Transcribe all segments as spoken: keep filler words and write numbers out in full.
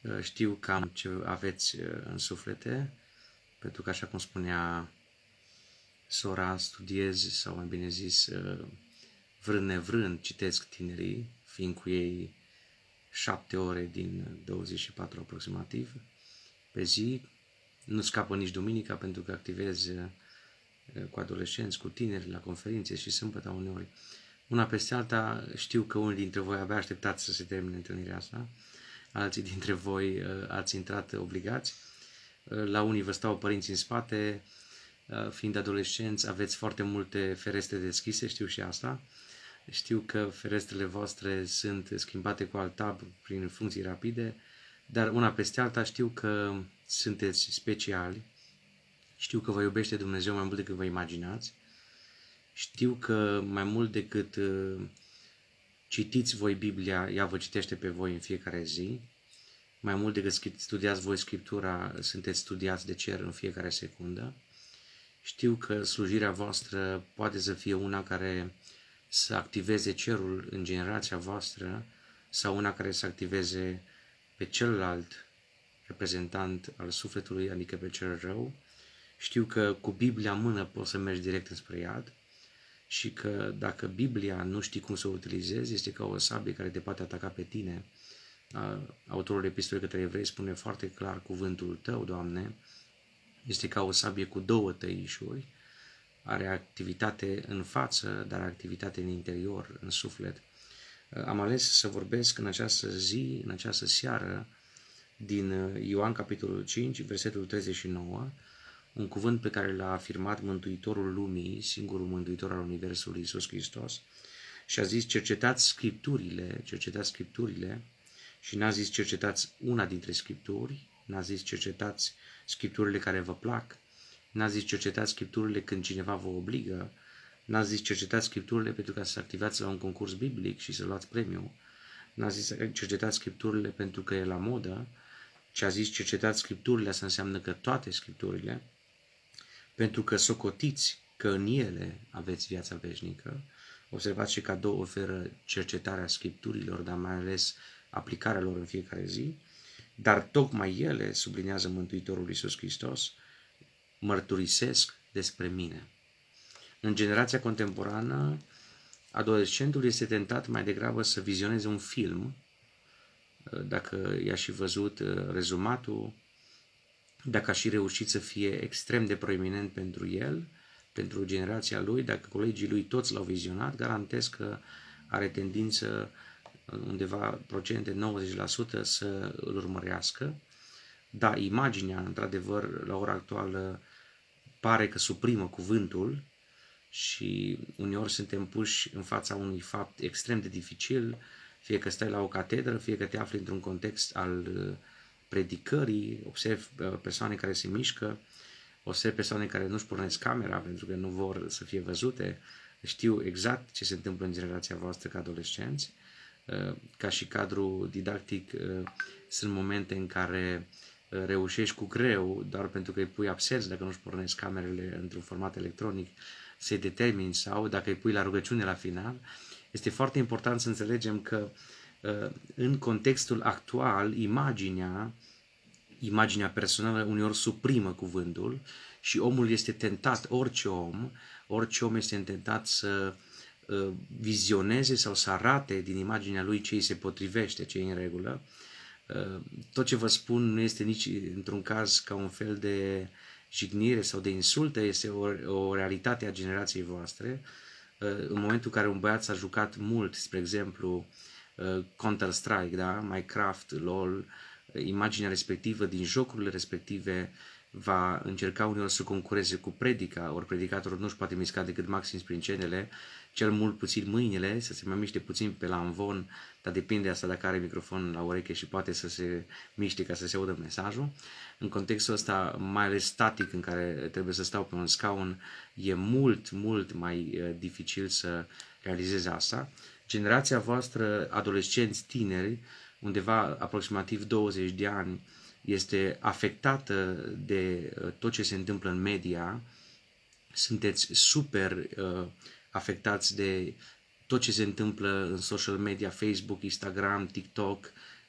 Știu cam ce aveți în suflete, pentru că, așa cum spunea sora, studiez, sau mai bine zis, vrând nevrând, citesc tinerii, fiind cu ei șapte ore din douăzeci și patru aproximativ pe zi. Nu scapă nici duminica, pentru că activez cu adolescenți, cu tineri, la conferințe și sâmbătă uneori. Una peste alta, știu că unii dintre voi abia așteptați să se termine întâlnirea asta, alții dintre voi ați intrat obligați, la unii vă stau părinții în spate, fiind adolescenți, aveți foarte multe ferestre deschise, știu și asta. Știu că ferestrele voastre sunt schimbate cu alt tab prin funcții rapide, dar una peste alta știu că sunteți speciali, știu că vă iubește Dumnezeu mai mult decât vă imaginați, știu că mai mult decât citiți voi Biblia, ea vă citește pe voi în fiecare zi, mai mult decât studiați voi Scriptura, sunteți studiați de cer în fiecare secundă. Știu că slujirea voastră poate să fie una care să activeze cerul în generația voastră sau una care să activeze pe celălalt reprezentant al sufletului, adică pe cel rău. Știu că cu Biblia în mână poți să mergi direct înspre iad și că dacă Biblia nu știi cum să o utilizezi, este ca o sabie care te poate ataca pe tine. Autorul epistolei către evrei spune foarte clar: cuvântul tău, Doamne, este ca o sabie cu două tăișuri, are activitate în față, dar activitate în interior, în suflet. Am ales să vorbesc în această zi, în această seară, din Ioan capitolul cinci, versetul treizeci și nouă, un cuvânt pe care l-a afirmat Mântuitorul lumii, singurul Mântuitor al Universului, Iisus Hristos, și a zis: cercetați Scripturile, cercetați Scripturile, și n-a zis cercetați una dintre Scripturi, n-a zis cercetați Scripturile care vă plac, n-a zis cercetați Scripturile când cineva vă obligă, n-a zis cercetați Scripturile pentru ca să activați la un concurs biblic și să luați premiu, n-a zis cercetați Scripturile pentru că e la modă, ci a zis cercetați Scripturile, asta înseamnă că toate Scripturile, pentru că socotiți că în ele aveți viața veșnică. Observați ce cadou oferă cercetarea Scripturilor, dar mai ales aplicarea lor în fiecare zi, dar tocmai ele, sublinează Mântuitorul Iisus Hristos, mărturisesc despre mine. În generația contemporană, adolescentul este tentat mai degrabă să vizioneze un film, dacă i-a și văzut rezumatul, dacă a și reușit să fie extrem de proeminent pentru el, pentru generația lui, dacă colegii lui toți l-au vizionat, garantez că are tendință undeva procente nouăzeci la sută să îl urmărească. Da, imaginea, într-adevăr, la ora actuală pare că suprimă cuvântul și uneori suntem puși în fața unui fapt extrem de dificil, fie că stai la o catedră, fie că te afli într-un context al predicării, observi persoane care se mișcă, observi persoane care nu-și pornesc camera pentru că nu vor să fie văzute. Știu exact ce se întâmplă în generația voastră ca adolescenți. Ca și cadru didactic, sunt momente în care reușești cu greu, doar pentru că îi pui absenți, dacă nu-și pornesc camerele într-un format electronic, să-i determini, sau dacă îi pui la rugăciune la final. Este foarte important să înțelegem că în contextul actual, imaginea, imaginea personală uneori suprimă cuvântul și omul este tentat, orice om, orice om este tentat să vizioneze sau să arate din imaginea lui ce îi se potrivește, ce e în regulă. Tot ce vă spun nu este nici într-un caz ca un fel de jignire sau de insultă, este o, o realitate a generației voastre. În momentul în care un băiat s-a jucat mult, spre exemplu, Counter-Strike, da? Minecraft, LOL, imaginea respectivă din jocurile respective va încerca uneori să concureze cu predica, ori predicatorul nu își poate mișca decât maxim sprincenele, cel mult puțin mâinile, să se mai miște puțin pe la amvon, dar depinde asta dacă are microfon la ureche și poate să se miște ca să se audă mesajul. În contextul ăsta, mai ales static, în care trebuie să stau pe un scaun, e mult, mult mai dificil să realizeze asta. Generația voastră, adolescenți, tineri, undeva aproximativ douăzeci de ani, este afectată de tot ce se întâmplă în media, sunteți super uh, afectați de tot ce se întâmplă în social media, Facebook, Instagram, TikTok,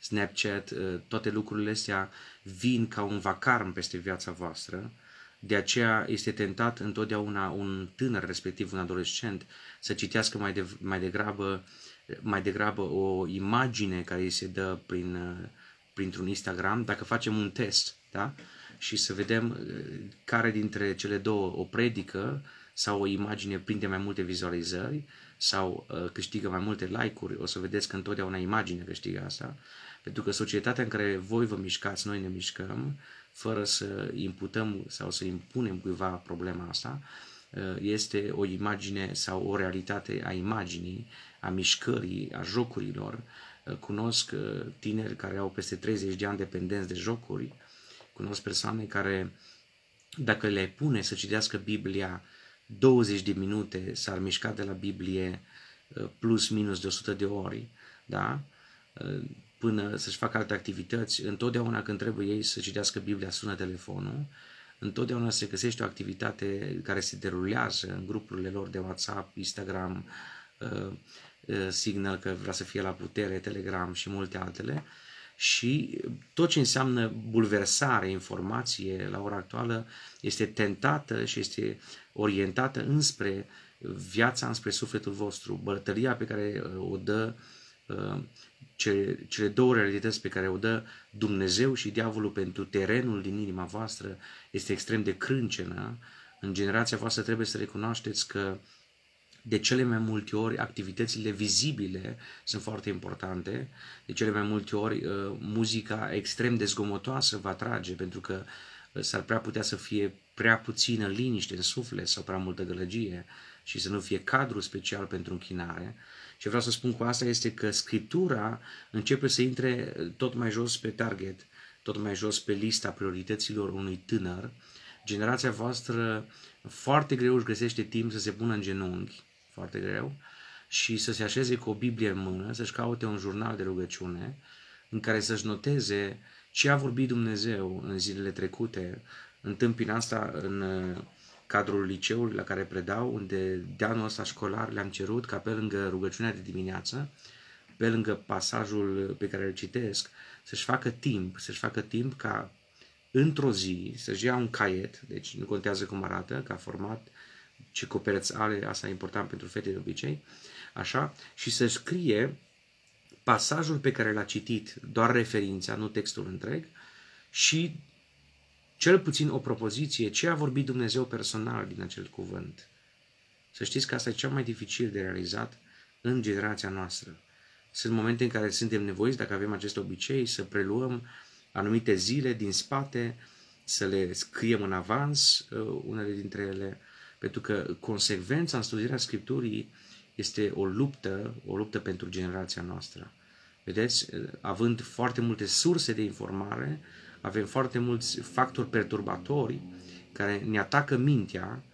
Snapchat, toate lucrurile astea vin ca un vacarm peste viața voastră. De aceea este tentat întotdeauna un tânăr, respectiv un adolescent, să citească mai, de, mai, degrabă, mai degrabă o imagine care îi se dă prin, printr-un Instagram, dacă facem un test, da? Și să vedem care dintre cele două, o predică sau o imagine prinde mai multe vizualizări sau uh, câștigă mai multe like-uri, o să vedeți că întotdeauna imagine câștigă asta, pentru că societatea în care voi vă mișcați, noi ne mișcăm, fără să imputăm sau să impunem cuiva problema asta, uh, este o imagine sau o realitate a imaginii, a mișcării, a jocurilor. Uh, cunosc uh, tineri care au peste treizeci de ani dependenți de jocuri, cunosc persoane care, dacă le pune să citească Biblia douăzeci de minute, s-ar mișca de la Biblie plus minus de o sută de ori, da? Până să-și facă alte activități. Întotdeauna când trebuie ei să citească Biblia, sună telefonul, întotdeauna se găsește o activitate care se derulează în grupurile lor de WhatsApp, Instagram, Signal, că vrea să fie la putere, Telegram și multe altele. Și tot ce înseamnă bulversare, informație la ora actuală este tentată și este orientată înspre viața, înspre sufletul vostru. Bătălia pe care o dă, cele, cele două realități pe care o dă Dumnezeu și diavolul pentru terenul din inima voastră este extrem de crâncenă. În generația voastră trebuie să recunoașteți că de cele mai multe ori activitățile vizibile sunt foarte importante, de cele mai multe ori muzica extrem de zgomotoasă vă atrage, pentru că s-ar prea putea să fie prea puțină liniște în suflet sau prea multă gălăgie și să nu fie cadru special pentru închinare. Ce vreau să spun cu asta este că Scriptura începe să intre tot mai jos pe target, tot mai jos pe lista priorităților unui tânăr. Generația voastră foarte greu își găsește timp să se pună în genunchi, foarte greu, și să se așeze cu o Biblie în mână, să-și caute un jurnal de rugăciune în care să-și noteze ce a vorbit Dumnezeu în zilele trecute. Întâmpin asta în cadrul liceului la care predau, unde de anul ăsta școlar le-am cerut ca pe lângă rugăciunea de dimineață, pe lângă pasajul pe care îl citesc, să-și facă timp, să-și facă timp ca într-o zi să-și ia un caiet, deci nu contează cum arată, ca format, ce copereț are, asta e important pentru fete de obicei, așa, și să scrie pasajul pe care l-a citit, doar referința, nu textul întreg, și cel puțin o propoziție, ce a vorbit Dumnezeu personal din acel cuvânt. Să știți că asta e cel mai dificil de realizat în generația noastră. Sunt momente în care suntem nevoiți, dacă avem acest obicei, să preluăm anumite zile din spate, să le scriem în avans, unele dintre ele, pentru că consecvența în studierea Scripturii este o luptă, o luptă pentru generația noastră. Vedeți, având foarte multe surse de informare, avem foarte mulți factori perturbatori care ne atacă mintea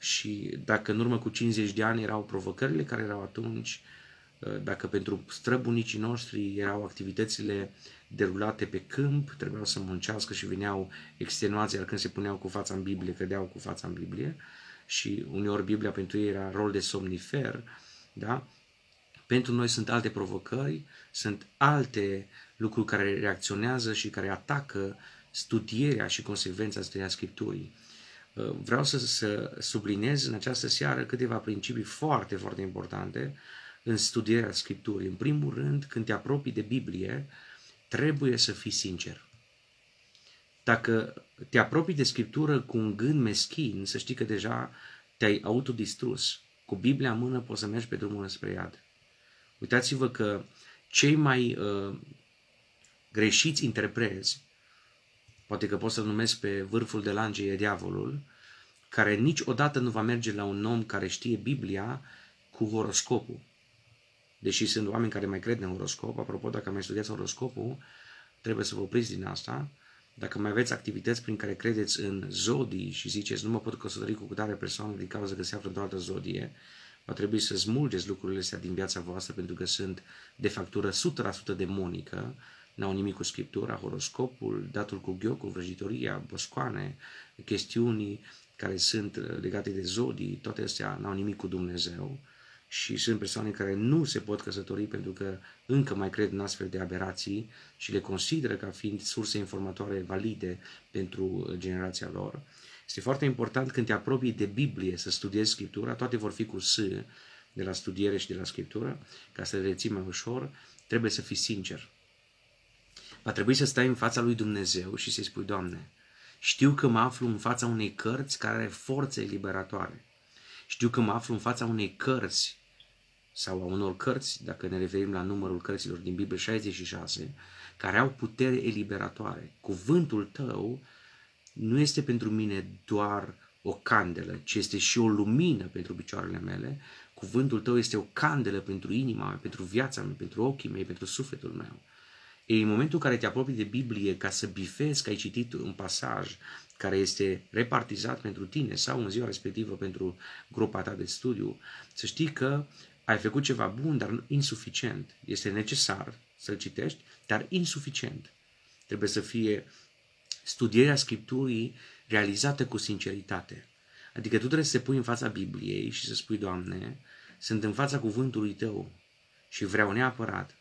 și dacă în urmă cu cincizeci de ani erau provocările care erau atunci, dacă pentru străbunicii noștri erau activitățile derulate pe câmp, trebuiau să muncească și veneau extenuații, iar când se puneau cu fața în Biblie, cădeau cu fața în Biblie și uneori Biblia pentru ei era rol de somnifer, da? Pentru noi sunt alte provocări, sunt alte lucruri care reacționează și care atacă studierea și consecvența studierea Scripturii. Vreau să, să subliniez în această seară câteva principii foarte, foarte importante în studierea Scripturii. În primul rând, când te apropii de Biblie, trebuie să fii sincer. Dacă te apropii de Scriptură cu un gând meschin, să știi că deja te-ai autodistrus. Cu Biblia în mână poți să mergi pe drumul spre iad. Uitați-vă că cei mai uh, greșiți interpreți, poate că pot să-l numesc pe vârful de lance, e diavolul, care niciodată nu va merge la un om care știe Biblia cu horoscopul. Deși sunt oameni care mai cred în horoscop, apropo, dacă mai studiați horoscopul, trebuie să vă opriți din asta. Dacă mai aveți activități prin care credeți în zodii și ziceți nu mă pot căsători cu cutare persoană din cauza că se află într-o altă zodie, va trebui să smulgeți lucrurile astea din viața voastră pentru că sunt de factură o sută la sută demonică, n-au nimic cu Scriptura, horoscopul, datul cu ghiocul, vrăjitoria, boscoane, chestiuni care sunt legate de zodii, toate astea n-au nimic cu Dumnezeu. și sunt persoane care nu se pot căsători pentru că încă mai cred în astfel de aberații și le consideră ca fiind surse informatoare valide pentru generația lor. Este foarte important când te apropii de Biblie să studiezi Scriptura, toate vor fi cu S de la studiere și de la Scriptură, ca să le reții mai ușor, trebuie să fii sincer. Va trebui să stai în fața lui Dumnezeu și să-i spui: Doamne, știu că mă aflu în fața unei cărți care are forțe eliberatoare. Știu că mă aflu în fața unei cărți sau a unor cărți, dacă ne referim la numărul cărților din Biblie, șaizeci și șase, care au putere eliberatoare. Cuvântul tău nu este pentru mine doar o candelă, ci este și o lumină pentru picioarele mele. Cuvântul tău este o candelă pentru inima mea, pentru viața mea, pentru ochii mei, pentru sufletul meu. E în momentul în care te apropii de Biblie ca să bifezi că ai citit un pasaj care este repartizat pentru tine sau în ziua respectivă pentru grupa ta de studiu, să știi că ai făcut ceva bun, dar insuficient. Este necesar să-l citești, dar insuficient. Trebuie să fie studierea Scripturii realizată cu sinceritate. Adică tu trebuie să te pui în fața Bibliei și să spui: Doamne, sunt în fața cuvântului Tău și vreau neapărat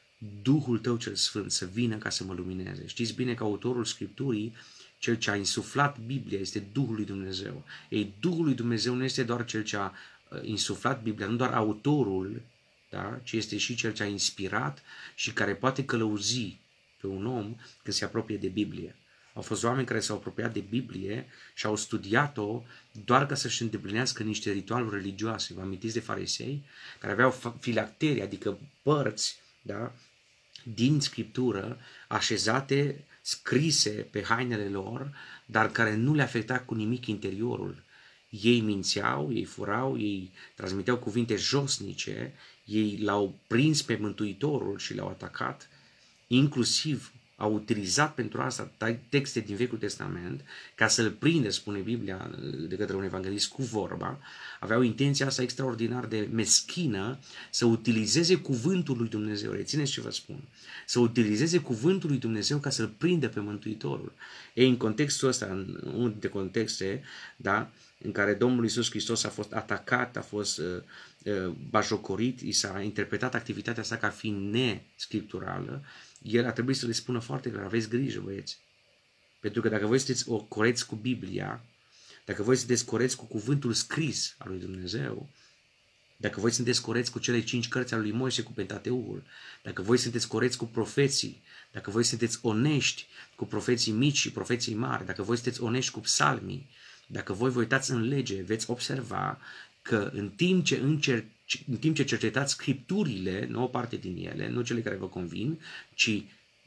Duhul Tău cel Sfânt să vină ca să mă lumineze. Știți bine că autorul Scripturii, cel ce a insuflat Biblia, este Duhul lui Dumnezeu. Ei, Duhul lui Dumnezeu nu este doar cel ce a insuflat Biblia, nu doar autorul, da? Ci este și cel ce a inspirat și care poate călăuzi pe un om când se apropie de Biblie. Au fost oameni care s-au apropiat de Biblie și au studiat-o doar ca să-și îndeplinească niște ritualuri religioase. Vă amintiți de farisei? Care aveau filacterii, adică părți, da? Din Scriptură, așezate, scrise pe hainele lor, dar care nu le afecta cu nimic interiorul. Ei mințeau, ei furau, ei transmiteau cuvinte josnice, ei l-au prins pe Mântuitorul și l-au atacat, inclusiv au utilizat pentru asta texte din Vechiul Testament ca să-l prindă, spune Biblia, de către un evanghelist cu vorba. Aveau intenția asta extraordinar de meschină să utilizeze cuvântul lui Dumnezeu. Rețineți ce vă spun. Să utilizeze cuvântul lui Dumnezeu ca să-l prindă pe Mântuitorul. Ei, în contextul ăsta, în unul dintre contexte, da, în care Domnul Iisus Hristos a fost atacat, a fost uh, uh, bajocorit, i s-a interpretat activitatea sa ca fiind nescripturală, el a trebuit să le spună foarte clar: aveți grijă, băieți. Pentru că dacă voi sunteți coreți cu Biblia, dacă voi sunteți coreți cu cuvântul scris al lui Dumnezeu, dacă voi sunteți coreți cu cele cinci cărți ale lui Moise, cu Pentateul, dacă voi sunteți coreți cu profeții, dacă voi sunteți onești cu profeții mici și profeții mari, dacă voi sunteți onești cu psalmii, dacă voi vă uitați în lege, veți observa că în timp ce încerc în timp ce cercetați Scripturile, nu o parte din ele, nu cele care vă convin, ci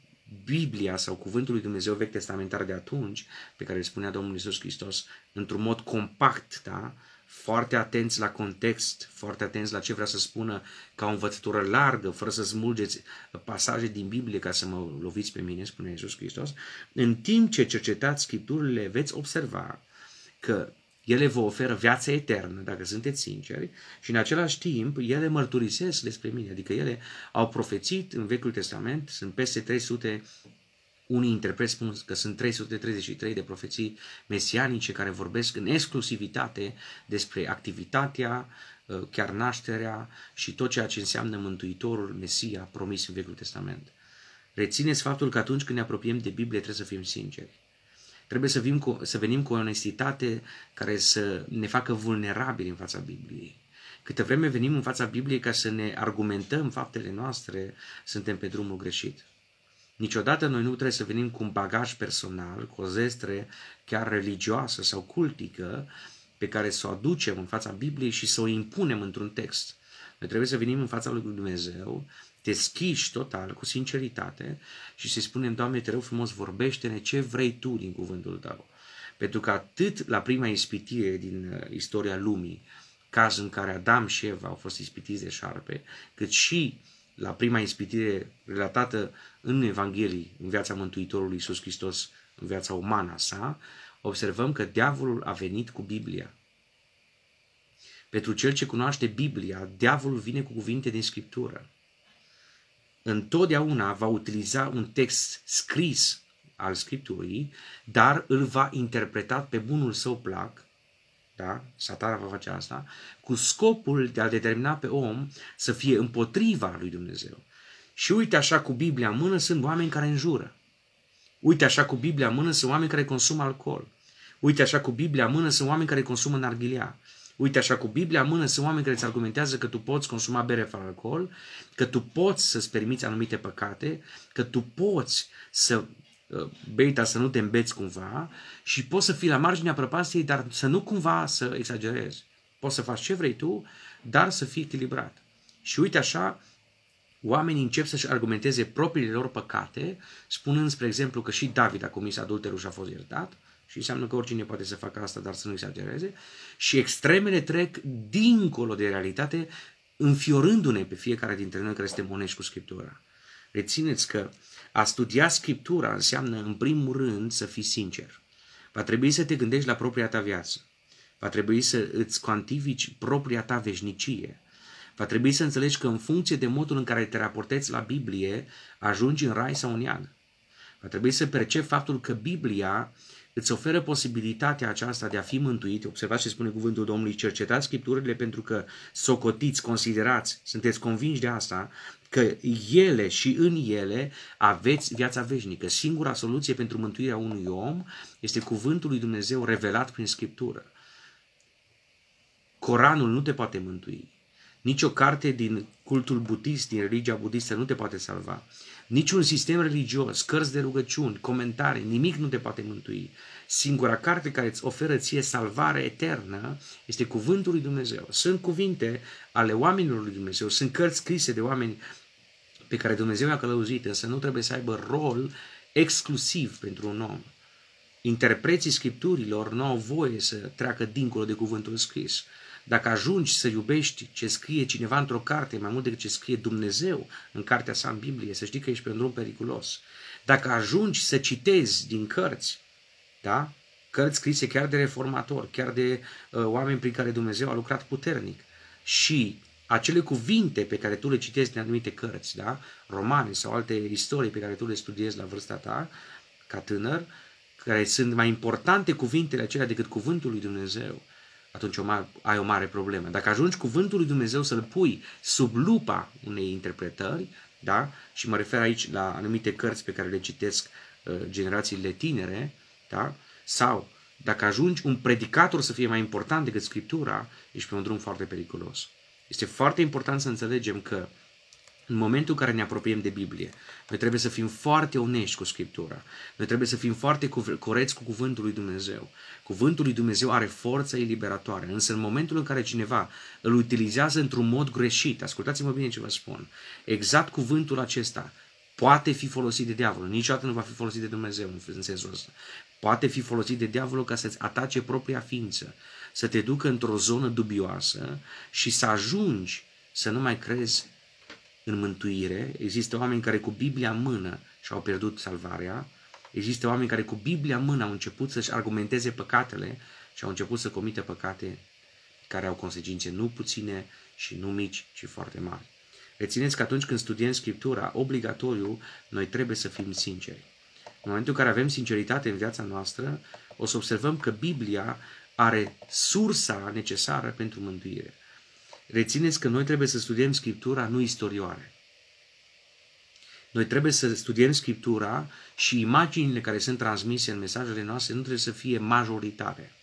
Biblia sau Cuvântul lui Dumnezeu vechi testamentar de atunci, pe care îl spunea Domnul Iisus Hristos, într-un mod compact, da? Foarte atenți la context, foarte atenți la ce vrea să spună, ca o învățătură largă, fără să smulgeți pasaje din Biblie ca să mă loviți pe mine, spune Iisus Hristos. În timp ce cercetați Scripturile, veți observa că ele vă oferă viața eternă, dacă sunteți sinceri, și în același timp ele mărturisesc despre mine, adică ele au profețit în Vechiul Testament, sunt peste trei sute, unii interpreți spun că sunt trei sute treizeci și trei de profeții mesianice care vorbesc în exclusivitate despre activitatea, chiar nașterea și tot ceea ce înseamnă Mântuitorul, Mesia, promis în Vechiul Testament. Rețineți faptul că atunci când ne apropiem de Biblie trebuie să fim sinceri. Trebuie să, vin cu, să venim cu o onestitate care să ne facă vulnerabili în fața Bibliei. Câte vreme venim în fața Bibliei ca să ne argumentăm faptele noastre, suntem pe drumul greșit. Niciodată noi nu trebuie să venim cu un bagaj personal, cu o zestre chiar religioasă sau cultică, pe care să o aducem în fața Bibliei și să o impunem într-un text. Noi trebuie să venim în fața lui Dumnezeu, deschiși total, cu sinceritate și să-i spunem: Doamne, te rog frumos, vorbește-ne ce vrei Tu din cuvântul Tău. Pentru că atât la prima ispitire din istoria lumii, caz în care Adam și Eva au fost ispitiți de șarpe, cât și la prima ispitire relatată în Evanghelii, în viața Mântuitorului Iisus Hristos, în viața umană sa, observăm că diavolul a venit cu Biblia. Pentru cel ce cunoaște Biblia, diavolul vine cu cuvinte din Scriptură. Întotdeauna va utiliza un text scris al Scripturii, dar îl va interpreta pe bunul său plac, da? Satana va face asta, cu scopul de a determina pe om să fie împotriva lui Dumnezeu. Și uite așa cu Biblia în mână sunt oameni care înjură. Uite așa cu Biblia în mână sunt oameni care consumă alcool. Uite așa cu Biblia în mână sunt oameni care consumă narghilea. Uite așa cu Biblia în mână sunt oameni care îți argumentează că tu poți consuma bere fără alcool, că tu poți să-ți permiți anumite păcate, că tu poți să bei, dar să nu te îmbeți cumva și poți să fii la marginea prăpastiei, dar să nu cumva să exagerezi. Poți să faci ce vrei tu, dar să fii echilibrat. Și uite așa, oamenii încep să-și argumenteze propriile lor păcate, spunând, spre exemplu, că și David a comis adulterul și a fost iertat, și înseamnă că oricine poate să facă asta, dar să nu exagereze, și extremele trec dincolo de realitate, înfiorându-ne pe fiecare dintre noi care suntem onești cu Scriptura. Rețineți că a studia Scriptura înseamnă, în primul rând, să fii sincer. Va trebui să te gândești la propria ta viață. Va trebui să îți cuantifici propria ta veșnicie. Va trebui să înțelegi că în funcție de modul în care te raportezi la Biblie, ajungi în rai sau în iad. Va trebui să percepi faptul că Biblia îți oferă posibilitatea aceasta de a fi mântuit. Observați ce spune cuvântul Domnului: cercetați Scripturile pentru că socotiți, considerați, sunteți convinși de asta, că ele și în ele aveți viața veșnică. Singura soluție pentru mântuirea unui om este cuvântul lui Dumnezeu revelat prin Scriptură. Coranul nu te poate mântui. Nici o carte din cultul budist, din religia budistă nu te poate salva. Niciun sistem religios, cărți de rugăciuni, comentarii, nimic nu te poate mântui. Singura carte care îți oferă ție salvare eternă este cuvântul lui Dumnezeu. Sunt cuvinte ale oamenilor lui Dumnezeu, sunt cărți scrise de oameni pe care Dumnezeu i-a călăuzit, însă nu trebuie să aibă rol exclusiv pentru un om. Interpreții Scripturilor nu au voie să treacă dincolo de cuvântul scris. Dacă ajungi să iubești ce scrie cineva într-o carte mai mult decât ce scrie Dumnezeu în cartea sa, în Biblie, să știi că ești pe un drum periculos. Dacă ajungi să citezi din cărți, da? Cărți scrise chiar de reformatori, chiar de uh, oameni prin care Dumnezeu a lucrat puternic, și acele cuvinte pe care tu le citezi din anumite cărți, da? Romane sau alte istorii pe care tu le studiezi la vârsta ta, ca tânăr, care sunt mai importante cuvintele acelea decât cuvântul lui Dumnezeu, atunci ai o mare problemă. Dacă ajungi cuvântul lui Dumnezeu să-l pui sub lupa unei interpretări, da? Și mă refer aici la anumite cărți pe care le citesc uh, generațiile tinere, da? Sau dacă ajungi un predicator să fie mai important decât Scriptura, ești pe un drum foarte periculos. Este foarte important să înțelegem că în momentul în care ne apropiem de Biblie, noi trebuie să fim foarte onești cu Scriptura. Noi trebuie să fim foarte corecți cu cuvântul lui Dumnezeu. Cuvântul lui Dumnezeu are forță eliberatoare, însă în momentul în care cineva îl utilizează într-un mod greșit, ascultați-mă bine ce vă spun, exact cuvântul acesta poate fi folosit de diavol, niciodată nu va fi folosit de Dumnezeu în sensul ăsta. Poate fi folosit de diavolul ca să-ți atace propria ființă, să te ducă într-o zonă dubioasă și să ajungi să nu mai crezi în mântuire. Există oameni care cu Biblia în mână și-au pierdut salvarea. Există oameni care cu Biblia în mână au început să-și argumenteze păcatele și au început să comită păcate care au consecințe nu puține și nu mici, ci foarte mari. Rețineți că atunci când studiem Scriptura, obligatoriu, noi trebuie să fim sinceri. În momentul în care avem sinceritate în viața noastră, o să observăm că Biblia are sursa necesară pentru mântuire. Rețineți că noi trebuie să studiem Scriptura, nu istorioare. Noi trebuie să studiem Scriptura și imaginile care sunt transmise în mesajele noastre nu trebuie să fie majoritare.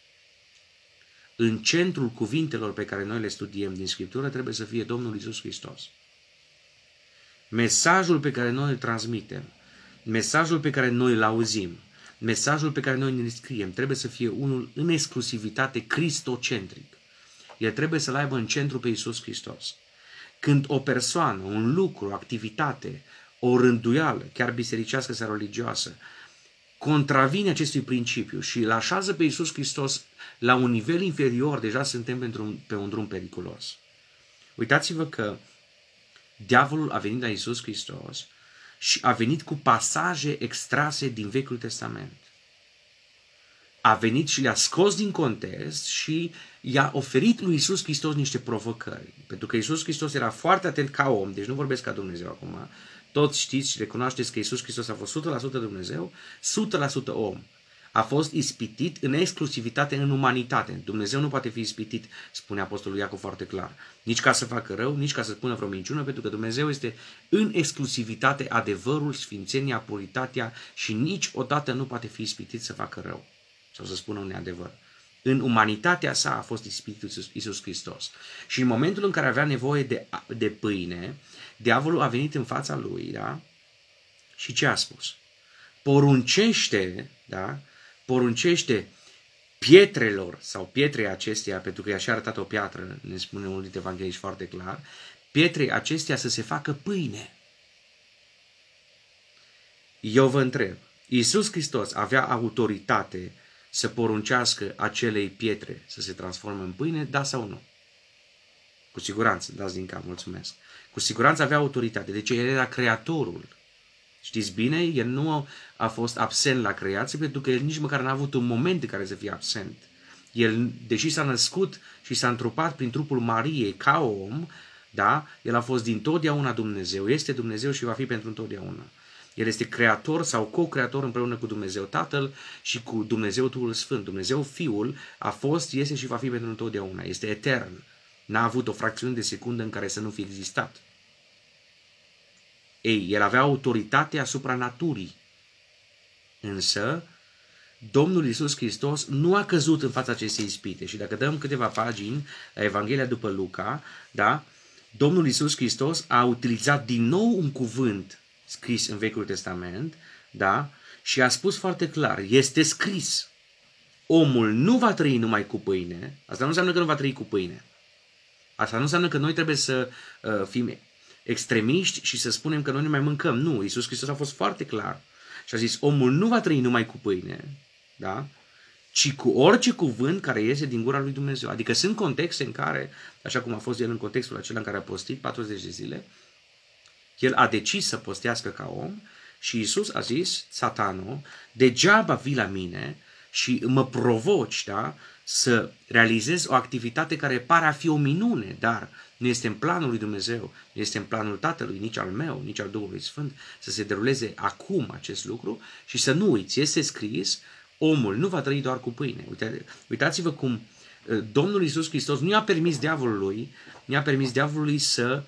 În centrul cuvintelor pe care noi le studiem din Scriptură trebuie să fie Domnul Iisus Hristos. Mesajul pe care noi îl transmitem, mesajul pe care noi îl auzim, mesajul pe care noi îl scriem trebuie să fie unul în exclusivitate cristocentric. El trebuie să-L aibă în centru pe Iisus Hristos. Când o persoană, un lucru, o activitate, o rânduială, chiar bisericească sau religioasă, contravine acestui principiu și îl așează pe Iisus Hristos la un nivel inferior, deja suntem pe un drum periculos. Uitați-vă că diavolul a venit la Iisus Hristos și a venit cu pasaje extrase din Vechiul Testament. A venit și le-a scos din context și i-a oferit lui Iisus Hristos niște provocări. Pentru că Iisus Hristos era foarte atent ca om, deci nu vorbesc ca Dumnezeu acum. Toți știți și recunoașteți că Iisus Hristos a fost o sută la sută Dumnezeu, o sută la sută om. A fost ispitit în exclusivitate, în umanitate. Dumnezeu nu poate fi ispitit, spune Apostolul Iacov foarte clar. Nici ca să facă rău, nici ca să spună vreo minciună, pentru că Dumnezeu este în exclusivitate adevărul, sfințenia, puritatea și niciodată nu poate fi ispitit să facă rău sau să spună un neadevăr. În umanitatea sa a fost ispitit Iisus, Iisus Hristos. Și în momentul în care avea nevoie de, de pâine, diavolul a venit în fața lui, da? Și ce a spus? Poruncește, da? Poruncește pietrelor sau pietrei acesteia, pentru că i-a și arătat o piatră, ne spune unul dintre evangheliști foarte clar, pietrei acesteia să se facă pâine. Eu vă întreb, Iisus Hristos avea autoritate să poruncească acelei pietre să se transforme în pâine, da sau nu? Cu siguranță, dați din cap, mulțumesc. Cu siguranță avea autoritate, deci el era creatorul. Știți bine, el nu a fost absent la creație, pentru că el nici măcar n-a avut un moment în care să fie absent. El, deși s-a născut și s-a întrupat prin trupul Mariei ca om, da, el a fost dintotdeauna Dumnezeu, este Dumnezeu și va fi pentru întotdeauna. El este creator sau co-creator împreună cu Dumnezeu Tatăl și cu Dumnezeu Duhul Sfânt. Dumnezeu Fiul a fost, este și va fi pentru întotdeauna. Este etern. N-a avut o fracțiune de secundă în care să nu fi existat. Ei, el avea autoritate asupra naturii. Însă, Domnul Iisus Hristos nu a căzut în fața acestei ispite. Și dacă dăm câteva pagini la Evanghelia după Luca, da, Domnul Iisus Hristos a utilizat din nou un cuvânt scris în Vechiul Testament, da, și a spus foarte clar, este scris, omul nu va trăi numai cu pâine. Asta nu înseamnă că nu va trăi cu pâine. Asta nu înseamnă că noi trebuie să uh, fim extremiști și să spunem că noi nu mai mâncăm. Nu, Iisus Hristos a fost foarte clar și a zis, omul nu va trăi numai cu pâine, da? Ci cu orice cuvânt care iese din gura lui Dumnezeu. Adică sunt contexte în care, așa cum a fost el în contextul acela în care a postit patruzeci de zile, el a decis să postească ca om și Iisus a zis, Satano, degeaba vii la mine și mă provoci, da, să realizez o activitate care pare a fi o minune, dar nu este în planul lui Dumnezeu, nu este în planul Tatălui, nici al meu, nici al Duhului Sfânt, să se deruleze acum acest lucru și să nu uiți, este scris, omul nu va trăi doar cu pâine. Uite, uitați-vă cum Domnul Iisus Hristos nu i-a permis diavolului, nu i-a permis diavolului să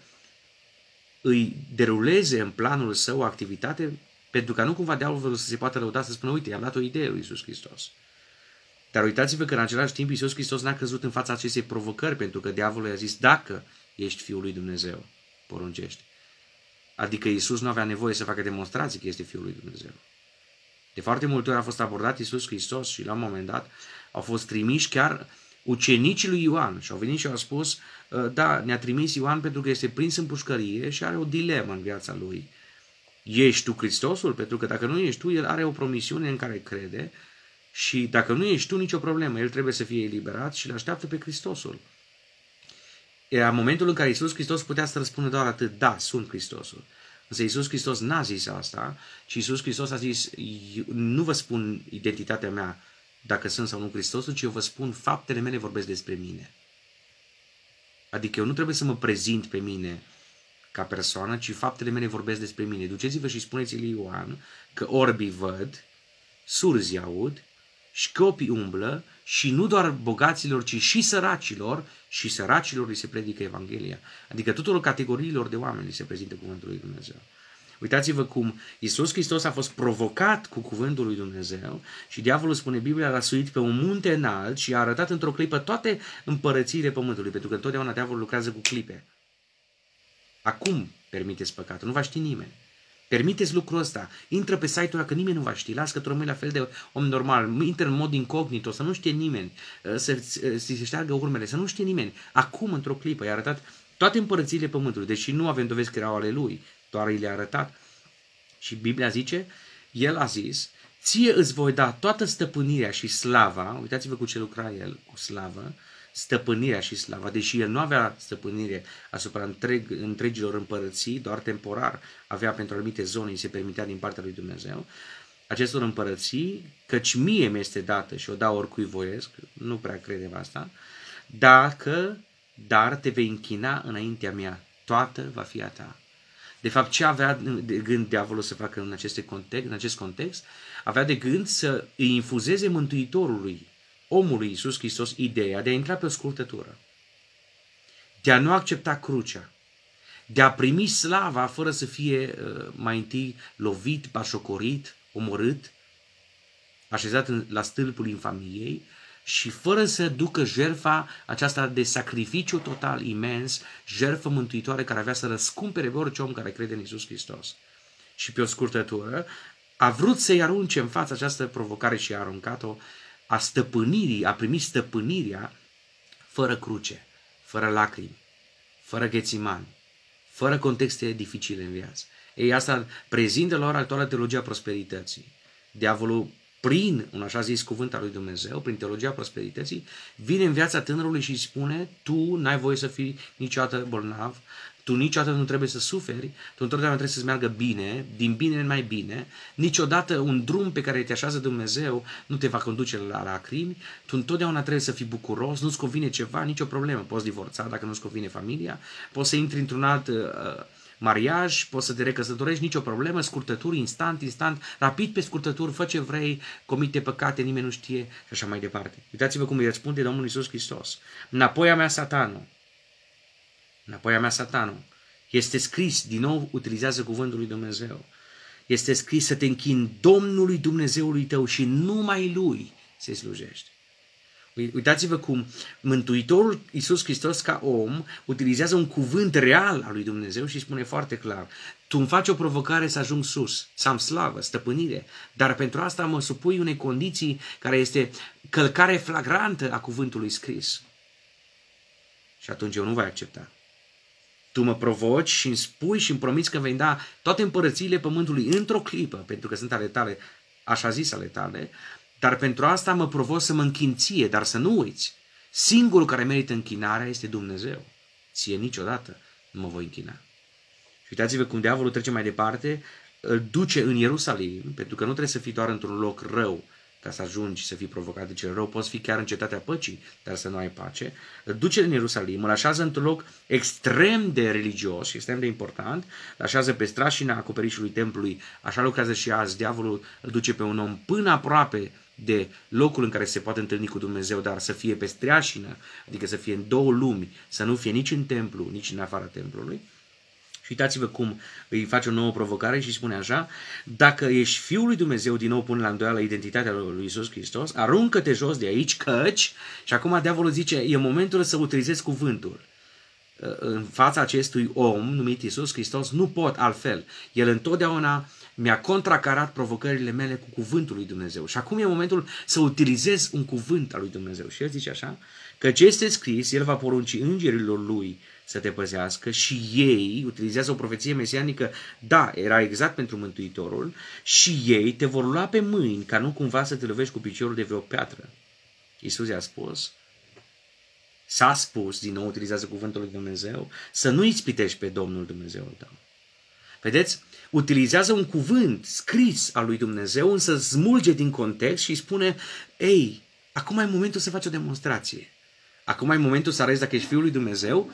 îi deruleze în planul său o activitate, pentru că nu cumva diavolul să se poată lăuda să spună, uite, i-am dat o idee lui Iisus Hristos. Dar uitați-vă că în același timp Iisus Hristos n-a căzut în fața acestei provocări, pentru că diavolul i-a zis, dacă ești Fiul lui Dumnezeu, poruncește. Adică Iisus nu avea nevoie să facă demonstrații că este Fiul lui Dumnezeu. De foarte multe ori a fost abordat Iisus Hristos și la un moment dat au fost trimiși chiar ucenicii lui Ioan și au venit și au spus, da, ne-a trimis Ioan pentru că este prins în pușcărie și are o dilemă în viața lui. Ești tu Hristosul? Pentru că dacă nu ești tu, el are o promisiune în care crede și dacă nu ești tu, nicio problemă. El trebuie să fie eliberat și îl așteaptă pe Hristosul. Era momentul în care Iisus Hristos putea să răspundă doar atât, da, sunt Hristosul. Însă Iisus Hristos n-a zis asta, ci Iisus Hristos a zis, nu vă spun identitatea mea dacă sunt sau nu Hristosul, ci eu vă spun faptele mele vorbesc despre mine. Adică eu nu trebuie să mă prezint pe mine ca persoană, ci faptele mele vorbesc despre mine. Duceți-vă și spuneți lui Ioan că orbii văd, surzi aud, șchiopii umblă și nu doar bogaților, ci și săracilor, și săracilor li se predică Evanghelia. Adică tuturor categoriilor de oameni li se prezintă cuvântul lui Dumnezeu. Uitați-vă cum Iisus Hristos a fost provocat cu cuvântul lui Dumnezeu și diavolul, spune Biblia, l-a suit pe un munte înalt și a arătat într-o clipă toate împărățiile pământului, pentru că întotdeauna diavolul lucrează cu clipe. Acum permiteți păcatul, nu va ști nimeni. Permiteți lucrul ăsta, intră pe site-ul ăla că nimeni nu va ști, lasă că tu rămâi la fel de om normal, intră în mod incognito, să nu știe nimeni, să se șteargă urmele, să nu știe nimeni. Acum, într-o clipă, i-a arătat toate împărățiile pământului, deși nu avem dovezi că erau ale lui, doar i le-a arătat. Și Biblia zice, el a zis, ție îți voi da toată stăpânirea și slava, uitați-vă cu ce lucra el, cu slavă, stăpânirea și slava, deși el nu avea stăpânire asupra întreg, întregilor împărății, doar temporar avea pentru anumite zone, îi se permitea din partea lui Dumnezeu, acestor împărății, căci mie mi-este dată și o dau oricui voiesc, nu prea credem asta, dacă, dar te vei închina înaintea mea, toată va fi a ta. De fapt, ce avea de gând diavolul să facă în, aceste context, în acest context? Avea de gând să îi infuzeze Mântuitorului, omului Iisus Hristos, ideea de a intra pe o scurtătură, de a nu accepta crucea, de a primi slava fără să fie uh, mai întâi lovit, bașocorit, omorât, așezat în, la stâlpul infamiei și fără să ducă jertfa aceasta de sacrificiu total imens, jertfă mântuitoare care avea să răscumpere pe orice om care crede în Iisus Hristos. Și pe o scurtătură a vrut să-i arunce în fața această provocare și a aruncat-o a stăpânirii, a primit stăpânirea fără cruce, fără lacrimi, fără ghețimani, fără contexte dificile în viață. Ei, asta prezintă la ora actuală teologia prosperității. Diavolul, prin un așa zis cuvânt al lui Dumnezeu, prin teologia prosperității, vine în viața tânărului și îi spune: tu n-ai voie să fii niciodată bolnav, tu niciodată nu trebuie să suferi, tu întotdeauna trebuie să-ți meargă bine, din bine în mai bine, niciodată un drum pe care te așează Dumnezeu nu te va conduce la lacrimi, tu întotdeauna trebuie să fii bucuros, nu-ți convine ceva, nicio problemă, poți divorța dacă nu-ți convine familia, poți să intri într-un alt uh, mariaj, poți să te recăsătorești, nicio problemă, scurtături, instant, instant, rapid pe scurtături, fă ce vrei, comite păcate, nimeni nu știe și așa mai departe. Uitați-vă cum îi răspunde Domnul Iisus Hristos: înapoi a mea, Satanul, înapoi a mea, Satanul, este scris, din nou utilizează cuvântul lui Dumnezeu, este scris să te închini Domnului Dumnezeului tău și numai Lui să-i slujești. Uitați-vă cum Mântuitorul Iisus Hristos ca om utilizează un cuvânt real al lui Dumnezeu și spune foarte clar: tu îmi faci o provocare să ajung sus, să am slavă, stăpânire, dar pentru asta mă supui unei condiții care este călcare flagrantă a cuvântului scris. Și atunci eu nu voi accepta. Tu mă provoci și îmi spui și îmi promiți că vei da toate împărățiile pământului într-o clipă, pentru că sunt ale tale, așa zis ale tale, dar pentru asta mă provoci să mă închin ție, dar să nu uiți, singurul care merită închinarea este Dumnezeu. Ție niciodată nu mă voi închina. Și uitați-vă cum diavolul trece mai departe, îl duce în Ierusalim, pentru că nu trebuie să fii doar într-un loc rău ca să ajungi să fii provocat de cel rău, poți fi chiar în cetatea păcii, dar să nu ai pace. Îl duce în Ierusalim, îl așează într-un loc extrem de religios și extrem de important, îl așează pe strașina acoperișului templului, așa lucrează și azi, diavolul îl duce pe un om până aproape de locul în care se poate întâlni cu Dumnezeu, dar să fie pe streașină, adică să fie în două lumi, să nu fie nici în templu, nici în afara templului. Și uitați-vă cum îi face o nouă provocare și spune așa: dacă ești Fiul lui Dumnezeu, din nou pune la îndoială identitatea lui Iisus Hristos, aruncă-te jos de aici, căci, și acum diavolul zice, e momentul să utilizezi cuvântul. În fața acestui om numit Iisus Hristos nu pot altfel. El întotdeauna mi-a contracarat provocările mele cu cuvântul lui Dumnezeu. Și acum e momentul să utilizez un cuvânt al lui Dumnezeu. Și el zice așa: căci este scris, el va porunci îngerilor lui să te păzească și ei, utilizează o profeție mesianică, da, era exact pentru Mântuitorul, și ei te vor lua pe mâini ca nu cumva să te lovești cu piciorul de vreo piatră. Iisus i-a spus, s-a spus, din nou utilizează cuvântul lui Dumnezeu, să nu ispitești pe Domnul Dumnezeul tău. Vedeți? Utilizează un cuvânt scris al lui Dumnezeu, însă smulge din context și spune, ei, acum e momentul să faci o demonstrație. Acum e momentul să arăți dacă ești Fiul lui Dumnezeu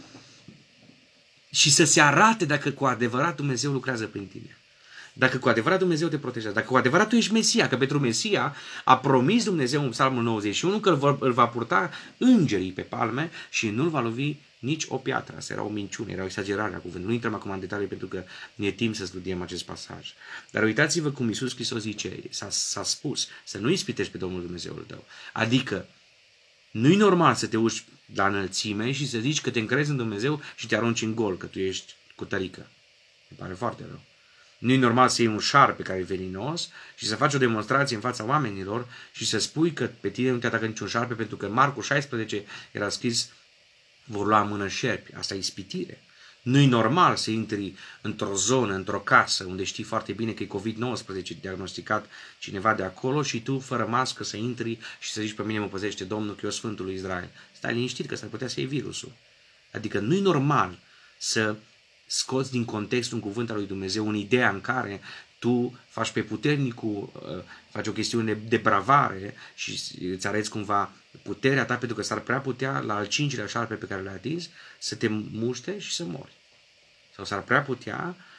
și să se arate dacă cu adevărat Dumnezeu lucrează prin tine. Dacă cu adevărat Dumnezeu te protejează, dacă cu adevărat tu ești Mesia, că pentru Mesia a promis Dumnezeu în Psalmul nouăzeci și unu că îl va, îl va purta îngerii pe palme și nu-l va lovi nici o piatră. Asta era o minciună, era o exagerare a cuvântului. Nu intrăm acum în detalii pentru că nu e timp să studiem acest pasaj. Dar uitați-vă cum Iisus Hristos zice, s-a, s-a spus să nu ispitești pe Domnul Dumnezeul tău. Adică nu-i normal să te uși la înălțime și să zici că te încrezi în Dumnezeu și te arunci în gol, că tu ești cu tărică. Mi pare foarte rău. Nu-i normal să iei un șarpe care e veninos și să faci o demonstrație în fața oamenilor și să spui că pe tine nu te atacă niciun șarpe, pentru că în Marcu șaisprezece era scris vor lua în mână șerpi. Asta e ispitire. Nu-i normal să intri într-o zonă, într-o casă, unde știi foarte bine că e covid nouăsprezece diagnosticat cineva de acolo și tu, fără mască, să intri și să zici pe mine mă păzește Domnul că eu Sfântul lui Israel. Stai liniștit că s-ar putea să iei virusul. Adică nu-i normal să scoți din context un cuvânt al lui Dumnezeu, în ideea în care tu faci pe puternicul, faci o chestiune de bravare și îți arăți cumva puterea ta, pentru că s-ar prea putea, la al cincilea șarpe pe care l-ai atins, să te muște și să mori. Sau s-ar prea putea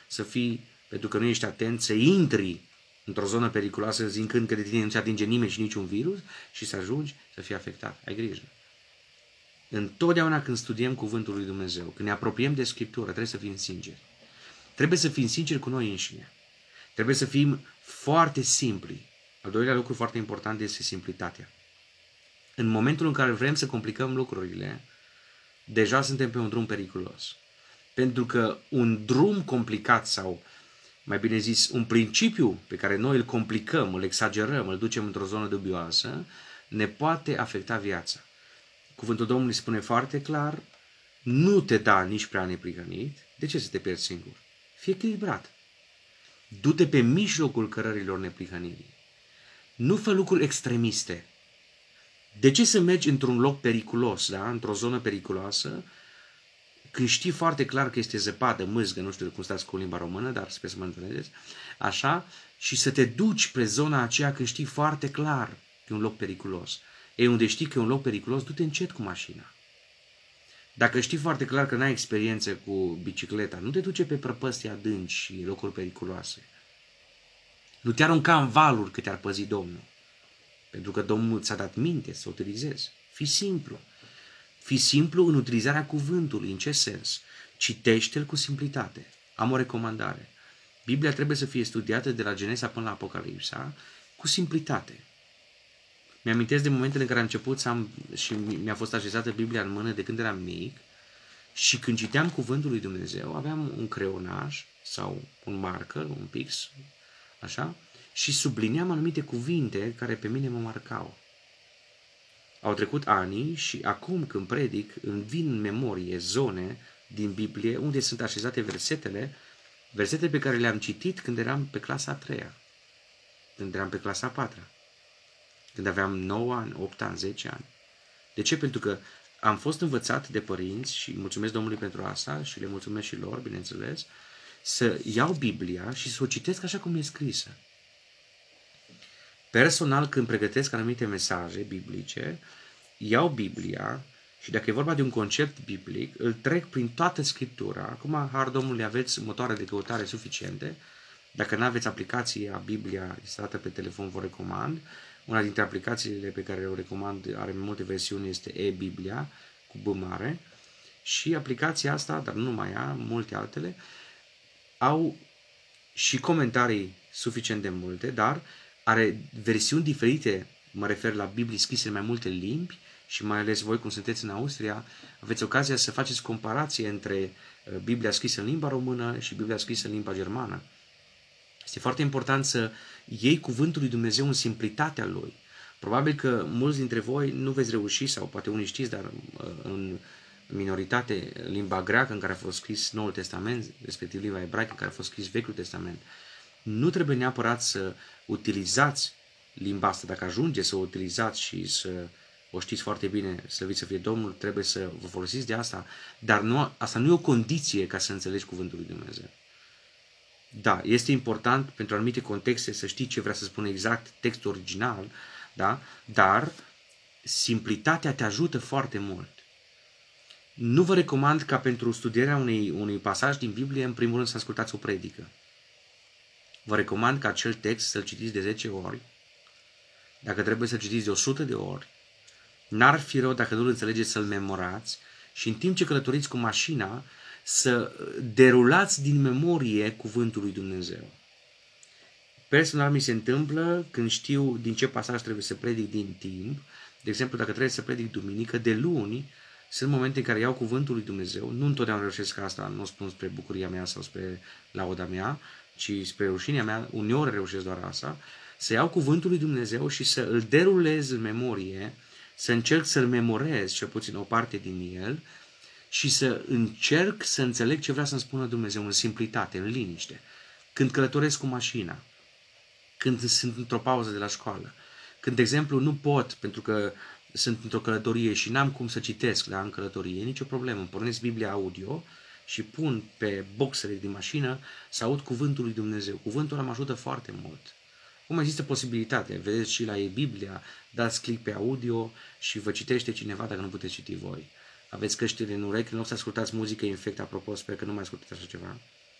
să fii, pentru că nu ești atent, să intri într-o zonă periculoasă zicând că de tine nu se atinge nimeni și niciun virus și să ajungi să fii afectat. Ai grijă. Întotdeauna când studiem Cuvântul lui Dumnezeu, când ne apropiem de Scriptură, trebuie să fim sinceri. Trebuie să fim sinceri cu noi înșine. Trebuie să fim foarte simpli. Al doilea lucru foarte important este simplitatea. În momentul în care vrem să complicăm lucrurile, deja suntem pe un drum periculos. Pentru că un drum complicat sau, mai bine zis, un principiu pe care noi îl complicăm, îl exagerăm, îl ducem într-o zonă dubioasă, ne poate afecta viața. Cuvântul Domnului spune foarte clar, nu te da nici prea neprihănit. De ce să te pierzi singur? Fii echilibrat. Du-te pe mijlocul cărărilor neprihănirii. Nu fă lucruri extremiste. De ce să mergi într-un loc periculos, da? Într-o zonă periculoasă, când știi foarte clar că este zăpadă, mâzgă, nu știu cum stați cu limba română, dar sper să mă înțelegeți, așa, și să te duci pe zona aceea când știi foarte clar că e un loc periculos. Ei, unde știi că e un loc periculos, du-te încet cu mașina. Dacă știi foarte clar că n-ai experiență cu bicicleta, nu te duce pe prăpăstii adânci și locuri periculoase. Nu te arunca în valuri că te-ar păzi Domnul. Pentru că Domnul ți-a dat minte să o utilizezi. Fii simplu. Fii simplu în utilizarea cuvântului. În ce sens? Citește-l cu simplitate. Am o recomandare. Biblia trebuie să fie studiată de la Genesa până la Apocalipsa cu simplitate. Mi-amintesc de momentele în care am început să am, și mi-a fost așezată Biblia în mână de când eram mic și când citeam cuvântul lui Dumnezeu aveam un creionaj sau un marker, un pix, așa, și sublineam anumite cuvinte care pe mine mă marcau. Au trecut ani și acum când predic îmi vin în memorie zone din Biblie unde sunt așezate versetele, versete pe care le-am citit când eram pe clasa a treia, când eram pe clasa a patra. Când aveam nouă ani, opt ani, zece ani. De ce? Pentru că am fost învățat de părinți și mulțumesc Domnului pentru asta și le mulțumesc și lor, bineînțeles, să iau Biblia și să o citesc așa cum e scrisă. Personal, când pregătesc anumite mesaje biblice, iau Biblia și dacă e vorba de un concept biblic, îl trec prin toată Scriptura. Acum, har Domnului, aveți motoare de căutare suficiente. Dacă nu aveți aplicația Biblia instalată pe telefon, vă recomand. Una dintre aplicațiile pe care o recomand, are multe versiuni, este e-Biblia, cu B mare. Și aplicația asta, dar nu numai ea, multe altele, au și comentarii suficient de multe, dar are versiuni diferite, mă refer la Biblii scrise în mai multe limbi și mai ales voi, cum sunteți în Austria, aveți ocazia să faceți comparație între Biblia scrisă în limba română și Biblia scrisă în limba germană. Este foarte important să iei cuvântul lui Dumnezeu în simplitatea lui. Probabil că mulți dintre voi nu veți reuși, sau poate unii știți, dar în minoritate, limba greacă în care a fost scris Noul Testament, respectiv limba ebraică în care a fost scris Vechiul Testament. Nu trebuie neapărat să utilizați limba asta. Dacă ajungeți să o utilizați și să o știți foarte bine, slăvit să fie Domnul, trebuie să vă folosiți de asta, dar nu, asta nu e o condiție ca să înțelegi cuvântul lui Dumnezeu. Da, este important pentru anumite contexte să știi ce vrea să spună exact textul original, da? Dar simplitatea te ajută foarte mult. Nu vă recomand ca pentru studierea unui, unui pasaj din Biblie, în primul rând, să ascultați o predică. Vă recomand ca acel text să-l citiți de zece ori, dacă trebuie să-l citiți de o sută de ori. N-ar fi rău dacă nu-l înțelegeți să-l memorați și în timp ce călătoriți cu mașina, să derulați din memorie cuvântul lui Dumnezeu. Personal mi se întâmplă când știu din ce pasaj trebuie să predic din timp. De exemplu, dacă trebuie să predic duminică, de luni sunt momente în care iau cuvântul lui Dumnezeu. Nu întotdeauna reușesc asta, nu o spun spre bucuria mea sau spre lauda mea, ci spre rușinea mea, uneori reușesc doar asta, să iau cuvântul lui Dumnezeu și să îl derulez în memorie, să încerc să-l memorez, cel puțin o parte din el, și să încerc să înțeleg ce vrea să-mi spună Dumnezeu în simplitate, în liniște. Când călătoresc cu mașina, când sunt într-o pauză de la școală, când, de exemplu, nu pot, pentru că sunt într-o călătorie și n-am cum să citesc la în călătorie, nicio problemă, îmi pornesc Biblia audio și pun pe boxele din mașină să aud cuvântul lui Dumnezeu. Cuvântul ăla mă ajută foarte mult. Cum există posibilitate, vedeți și la e-Biblia, dați click pe audio și vă citește cineva dacă nu puteți citi voi. Aveți căștile în urechi, în loc să ascultați muzică infect, apropo, sper că nu mai ascultați așa ceva.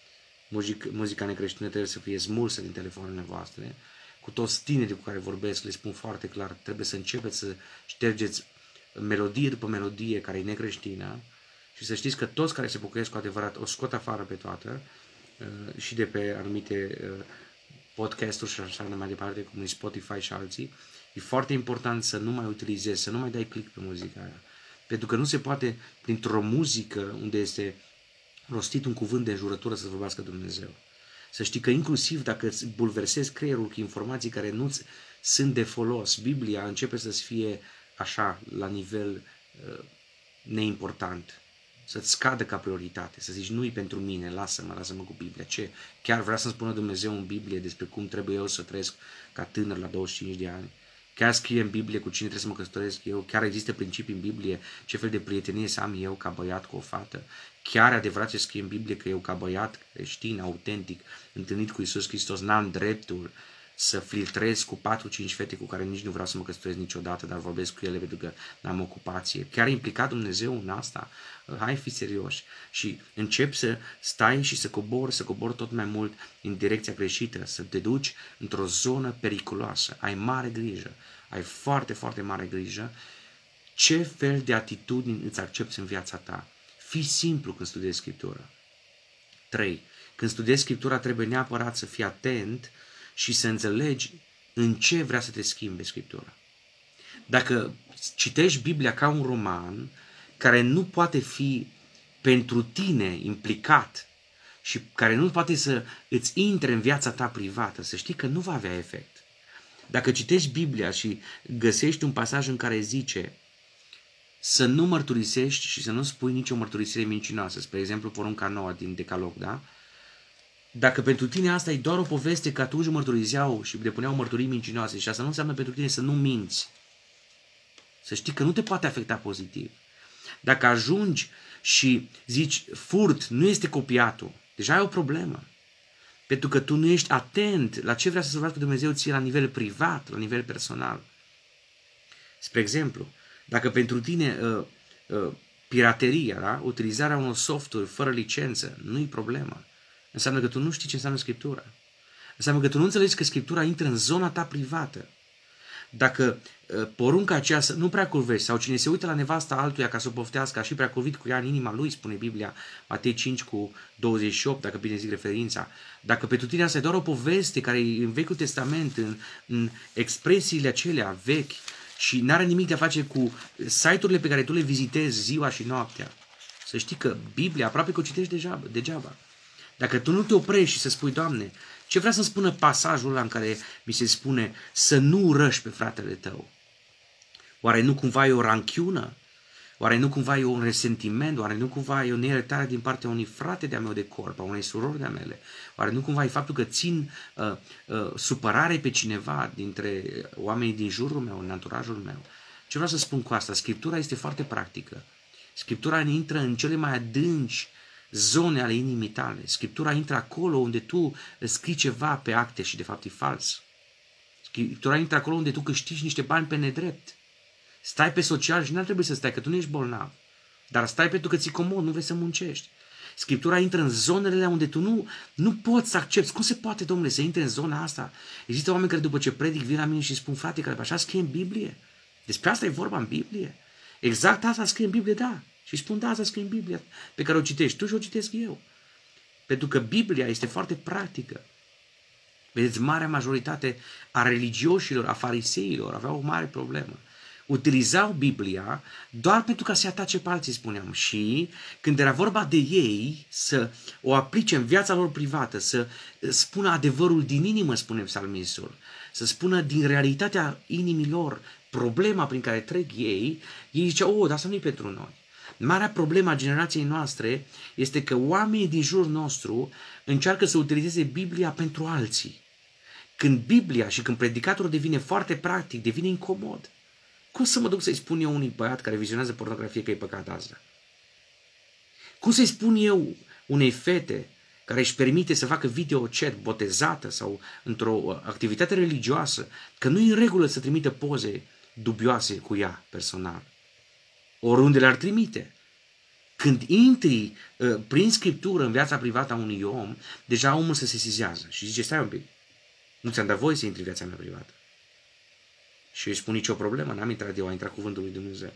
muzic, muzica necreștină trebuie să fie smulsă din telefoanele voastre. Cu toți tinerii cu care vorbesc le spun foarte clar, trebuie să începeți să ștergeți melodie după melodie care e necreștină și să știți că toți care se pocăiesc cu adevărat o scot afară pe toată și de pe anumite podcasturi și așa mai departe, cum e Spotify și alții. E foarte important să nu mai utilizezi, să nu mai dai click pe muzica aia. Pentru că nu se poate, printr-o muzică unde este rostit un cuvânt de înjurătură, să vorbească Dumnezeu. Să știi că inclusiv dacă îți bulversezi creierul cu informații care nu sunt de folos, Biblia începe să-ți fie așa, la nivel uh, neimportant. Să-ți scadă ca prioritate, să zici, nu-i pentru mine, lasă-mă, lasă-mă cu Biblia. Ce? Chiar vrea să-mi spună Dumnezeu în Biblie despre cum trebuie eu să trăiesc ca tânăr la douăzeci și cinci de ani? Chiar scrie în Biblie cu cine trebuie să mă căsătoresc eu? Chiar există principii în Biblie ce fel de prietenie să am eu ca băiat cu o fată? Chiar adevărat ce scrie în Biblie că eu ca băiat creștin, autentic, întâlnit cu Iisus Hristos, n-am dreptul să filtrez cu patru cinci fete cu care nici nu vreau să mă căsătoresc niciodată, dar vorbesc cu ele pentru că n-am ocupație. Chiar a implicat Dumnezeu în asta? Hai fi serioși. Și încep să stai și să cobori, să cobori tot mai mult în direcția greșită, să te duci într-o zonă periculoasă. Ai mare grijă, ai foarte, foarte mare grijă ce fel de atitudini îți accepți în viața ta. Fii simplu când studiezi Scriptura. trei. Când studiezi Scriptura trebuie neapărat să fii atent și să înțelegi în ce vrea să te schimbe Scriptura. Dacă citești Biblia ca un roman care nu poate fi pentru tine implicat și care nu poate să îți intre în viața ta privată, să știi că nu va avea efect. Dacă citești Biblia și găsești un pasaj în care zice să nu mărturisești și să nu spui nicio mărturisire mincinoasă, spre exemplu porunca nouă din Decalog, da? Dacă pentru tine asta e doar o poveste că atunci mărturizeau și depuneau mărturii mincinoase și asta nu înseamnă pentru tine să nu minți, să știi că nu te poate afecta pozitiv. Dacă ajungi și zici furt, nu este copiatul, deja ai o problemă. Pentru că tu nu ești atent la ce vrea să vorbească Dumnezeu ție la nivel privat, la nivel personal. Spre exemplu, dacă pentru tine uh, uh, pirateria, da? Utilizarea unor softuri fără licență, nu e problemă. Înseamnă că tu nu știi ce înseamnă Scriptura. Înseamnă că tu nu înțelegi că Scriptura intră în zona ta privată. Dacă uh, porunca aceea să nu prea curvești sau cine se uită la nevasta altuia ca să o poftească, a și prea curvit cu ea în inima lui, spune Biblia, Matei cinci cu douăzeci și opt, dacă bine zic referința. Dacă pentru tine asta e doar o poveste care e în Vechiul Testament, în, în expresiile acelea vechi și n-are nimic de a face cu site-urile pe care tu le vizitezi ziua și noaptea, să știi că Biblia aproape că o citești degeaba. degeaba. Dacă tu nu te oprești și să spui, Doamne, ce vrea să-mi spună pasajul ăla în care mi se spune să nu urăști pe fratele tău? Oare nu cumva e o ranchiună? Oare nu cumva e un resentiment? Oare nu cumva e o neiertare din partea unui frate de-a meu de corp, a unei surori de-a mele? Oare nu cumva e faptul că țin uh, uh, supărare pe cineva dintre oamenii din jurul meu, în anturajul meu? Ce vreau să spun cu asta? Scriptura este foarte practică. Scriptura intră în cele mai adânci zone ale inimii tale. Scriptura intră acolo unde tu scrii ceva pe acte și de fapt e fals. Scriptura intră acolo unde tu câștigi niște bani pe nedrept. Stai pe social și nu ar trebui să stai, că tu nu ești bolnav. Dar stai pentru că ți-e comod, nu vrei să muncești. Scriptura intră în zonele unde tu nu, nu poți să accepti. Cum se poate, domnule, să intre în zona asta? Există oameni care după ce predic vin la mine și spun, frate, că așa scrie în Biblie. Despre asta e vorba în Biblie. Exact asta scrie în Biblie, da. Și spun, da, asta scrie în Biblia pe care o citești tu și o citesc eu. Pentru că Biblia este foarte practică. Vedeți, marea majoritate a religioșilor, a fariseilor aveau o mare problemă. Utilizau Biblia doar pentru ca să atace pe alții, spuneam. Și când era vorba de ei să o aplice în viața lor privată, să spună adevărul din inimă, spune psalmistul, să spună din realitatea inimilor problema prin care trec ei, ei ziceau, oh, dar asta nu e pentru noi. Marea problemă a generației noastre este că oamenii din jurul nostru încearcă să utilizeze Biblia pentru alții. Când Biblia și când predicatorul devine foarte practic, devine incomod. Cum să mă duc să-i spun eu unui băiat care vizionează pornografie că e păcat asta? Cum să-i spun eu unei fete care își permite să facă videochat botezată sau într-o activitate religioasă că nu e în regulă să trimită poze dubioase cu ea personal? Oriunde le-ar trimite. Când intri uh, prin Scriptură în viața privată a unui om, deja omul se sesizează și zice, stai un pic, nu ți-am dat voie să intri în viața mea privată. Și îi spun nicio problemă, n-am intrat eu, a intrat cuvântul lui Dumnezeu.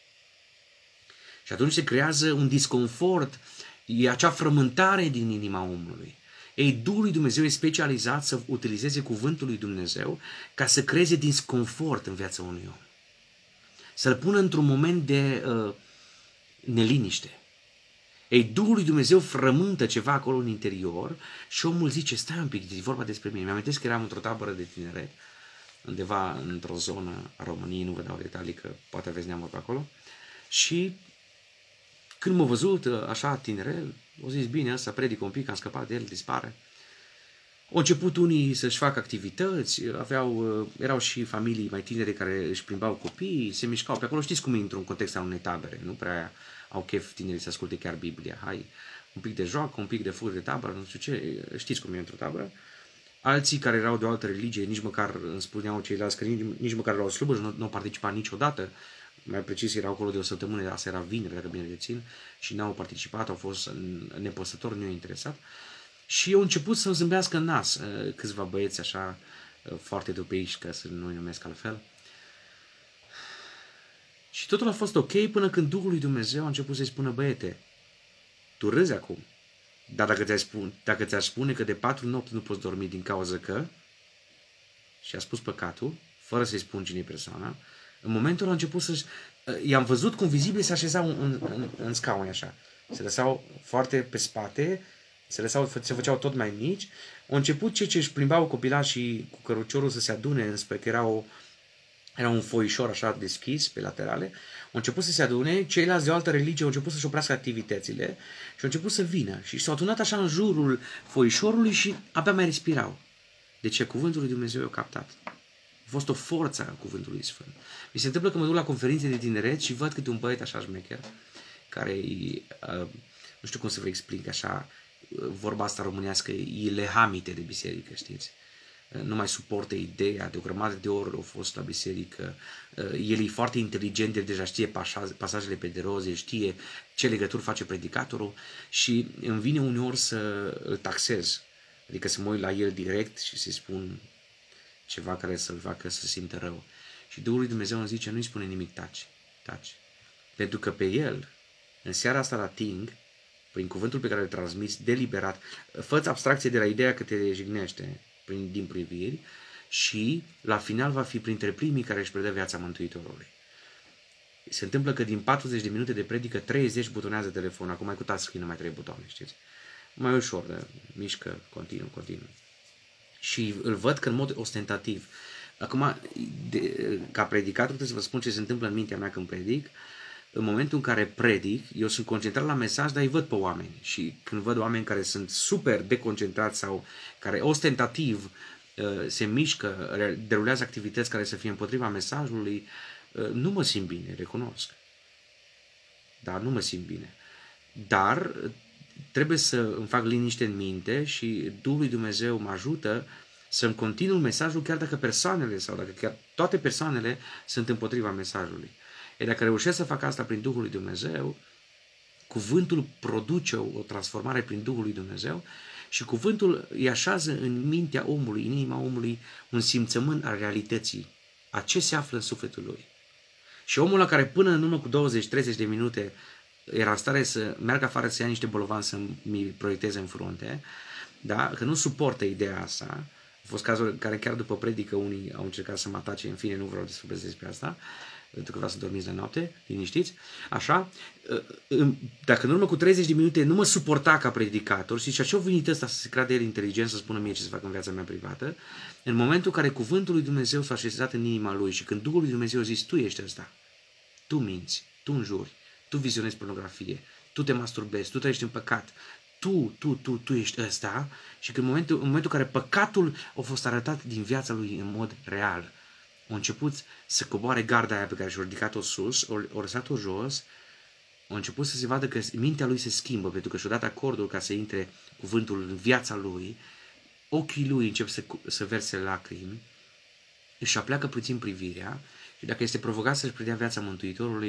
Și atunci se creează un disconfort, e acea frământare din inima omului. Ei, Duhul lui Dumnezeu e specializat să utilizeze cuvântul lui Dumnezeu ca să creeze disconfort în viața unui om. Să-l pună într-un moment de uh, neliniște. Ei, Duhul lui Dumnezeu frământă ceva acolo în interior și omul zice, stai un pic, e vorba despre mine. Mi-amintesc că eram într-o tabără de tineret, undeva într-o zonă a României, nu vă dau detalii că poate aveți neamuri pe acolo, și când m-a văzut așa tinerel, au zis, bine, ăsta predică un pic, am scăpat de el, dispare. Au început unii să-și facă activități, aveau, erau și familii mai tinere care își plimbau copiii, se mișcau pe acolo. Știți cum e într-un context al unei tabere, nu prea au chef tinerii să asculte chiar Biblia. Hai, un pic de joacă, un pic de furi de tabără, nu știu ce, știți cum e într-o tabără. Alții care erau de o altă religie, nici măcar îmi spuneau ceilalți că nici, nici măcar la o slujbă nu, nu au participat niciodată. Mai precis, erau acolo de o săptămână, asta era vineri, dacă bine rețin, și n-au participat, au fost nepăsători, nu i-a interesat. Și au început să zâmbească în nas câțiva băieți așa foarte dupeiși, ca să nu-i numesc altfel. Și totul a fost ok până când Duhul lui Dumnezeu a început să-i spună, băiete, tu râzi acum, dar dacă ți-ar spune, dacă ți-ar spune că de patru nopți nu poți dormi din cauza că, și a spus păcatul, fără să-i spun cine e persoana, în momentul ăla a început să-și... I-am văzut cum vizibil se așezau în, în, în scaune așa. Se lăsau foarte pe spate, se, lăsau, se făceau tot mai mici. Au început cei ce își plimbau copilașii cu căruciorul să se adune, înspre că era, o, era un foișor așa deschis pe laterale. Au început să se adune, ceilalți de o altă religie au început să-și oprească activitățile și au început să vină. Și s-au adunat așa în jurul foișorului și abia mai respirau. De ce? Cuvântul lui Dumnezeu i-a captat. A fost o forță a cuvântului Sfânt. Mi se întâmplă că mă duc la conferințe de tineret și văd câte un băiet așa șmecher, care e, uh, nu știu cum să vă explic așa, vorba asta românească, e lehamite de biserică, știți? Uh, nu mai suportă ideea, de o grămadă de ori au fost la biserică. Uh, el e foarte inteligent, el deja știe pasajele pe de roze, știe ce legături face predicatorul și îmi vine uneori să îl taxez. Adică să mă uit la el direct și să-i spun ceva care să-l facă să simtă rău. Și Duhul lui Dumnezeu îmi zice, nu-i spune nimic, taci, taci. Pentru că pe el, în seara asta la Ting, prin cuvântul pe care îl transmiți, deliberat, fă-ți abstracție de la ideea că te jignește prin, din priviri și la final va fi printre primii care își predă viața Mântuitorului. Se întâmplă că din patruzeci de minute de predică, treizeci butonează telefonul. Acum mai cu touchscreen, nu mai trebuie butoane, știți? Mai ușor, de, mișcă, continuu, continuu. Și îl văd că în mod ostentativ. Acum, de, ca predicator, trebuie să vă spun ce se întâmplă în mintea mea când predic. În momentul în care predic, eu sunt concentrat la mesaj, dar îi văd pe oameni. Și când văd oameni care sunt super deconcentrați sau care ostentativ se mișcă, derulează activități care să fie împotriva mesajului, nu mă simt bine, recunosc. Dar nu mă simt bine. Dar trebuie să îmi fac liniște în minte și Duhul lui Dumnezeu mă ajută să-mi continui mesajul chiar dacă persoanele sau dacă chiar toate persoanele sunt împotriva mesajului. E dacă reușesc să fac asta prin Duhul lui Dumnezeu, cuvântul produce o, o transformare prin Duhul lui Dumnezeu și cuvântul îi așează în mintea omului, în inima omului, un simțământ al realității, a ce se află în sufletul lui. Și omul la care până în urmă cu douăzeci treizeci de minute era în stare să meargă afară să ia niște bolovani să-mi proiecteze în frunte, da? Că nu suportă ideea asta. Au fost cazuri care chiar după predică unii au încercat să mă atace, în fine nu vreau să vorbesc despre asta, pentru că vreau să dormiți de noapte, liniștiți, așa. Dacă în urmă cu treizeci de minute nu mă suporta ca predicator și ce-a venit ăsta să se creadă el inteligent, să spună mie ce să fac în viața mea privată, în momentul în care cuvântul lui Dumnezeu s-a așezat în inima lui și când Duhul lui Dumnezeu a zis, tu ești ăsta, tu minți, tu înjuri, tu vizionezi pornografie, tu te masturbezi, tu trăiești în păcat, tu, tu, tu, tu ești ăsta, și că în momentul, în momentul în care păcatul a fost arătat din viața lui în mod real, a început să coboare garda aia pe care și-a ridicat-o sus, a lăsat-o jos, a început să se vadă că mintea lui se schimbă, pentru că și-a dat acordul ca să intre cuvântul în viața lui, ochii lui încep să, să verse lacrimi, își apleacă puțin privirea și dacă este provocat să-și predea viața Mântuitorului,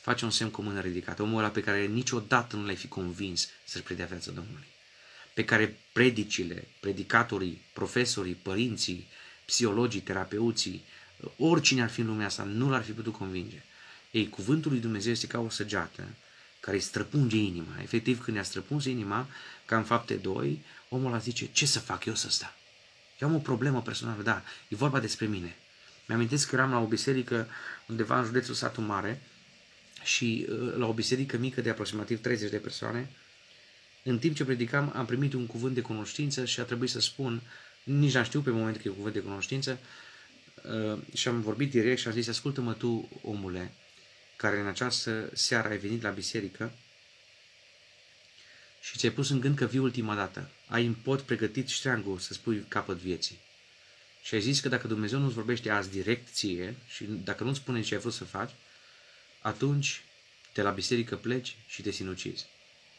face un semn cu mână ridicată. Omul ăla pe care niciodată nu l-ai fi convins să-și predea viața Domnului. Pe care predicile, predicatorii, profesorii, părinții, psihologii, terapeuții, oricine ar fi în lumea asta, nu l-ar fi putut convinge. Ei, cuvântul lui Dumnezeu este ca o săgeată care îi străpunge inima. Efectiv, când i-a străpuns inima, ca în Fapte doi, omul ăla zice, ce să fac eu să stau? Eu am o problemă personală, da, e vorba despre mine. Mi-amintesc că eram la o biserică undeva în județul Satu Mare și la o biserică mică de aproximativ treizeci de persoane. În timp ce predicam, am primit un cuvânt de cunoștință și a trebuit să spun, nici n-am știut pe moment că e un cuvânt de cunoștință, și am vorbit direct și am zis, ascultă-mă tu, omule, care în această seară ai venit la biserică și ți-ai pus în gând că vii ultima dată. Ai în pod pregătit ștreangul să spui capăt vieții. Și ai zis că dacă Dumnezeu nu-ți vorbește azi direct ție și dacă nu-ți spune ce ai vrut să faci, atunci de la biserică pleci și te sinucizi.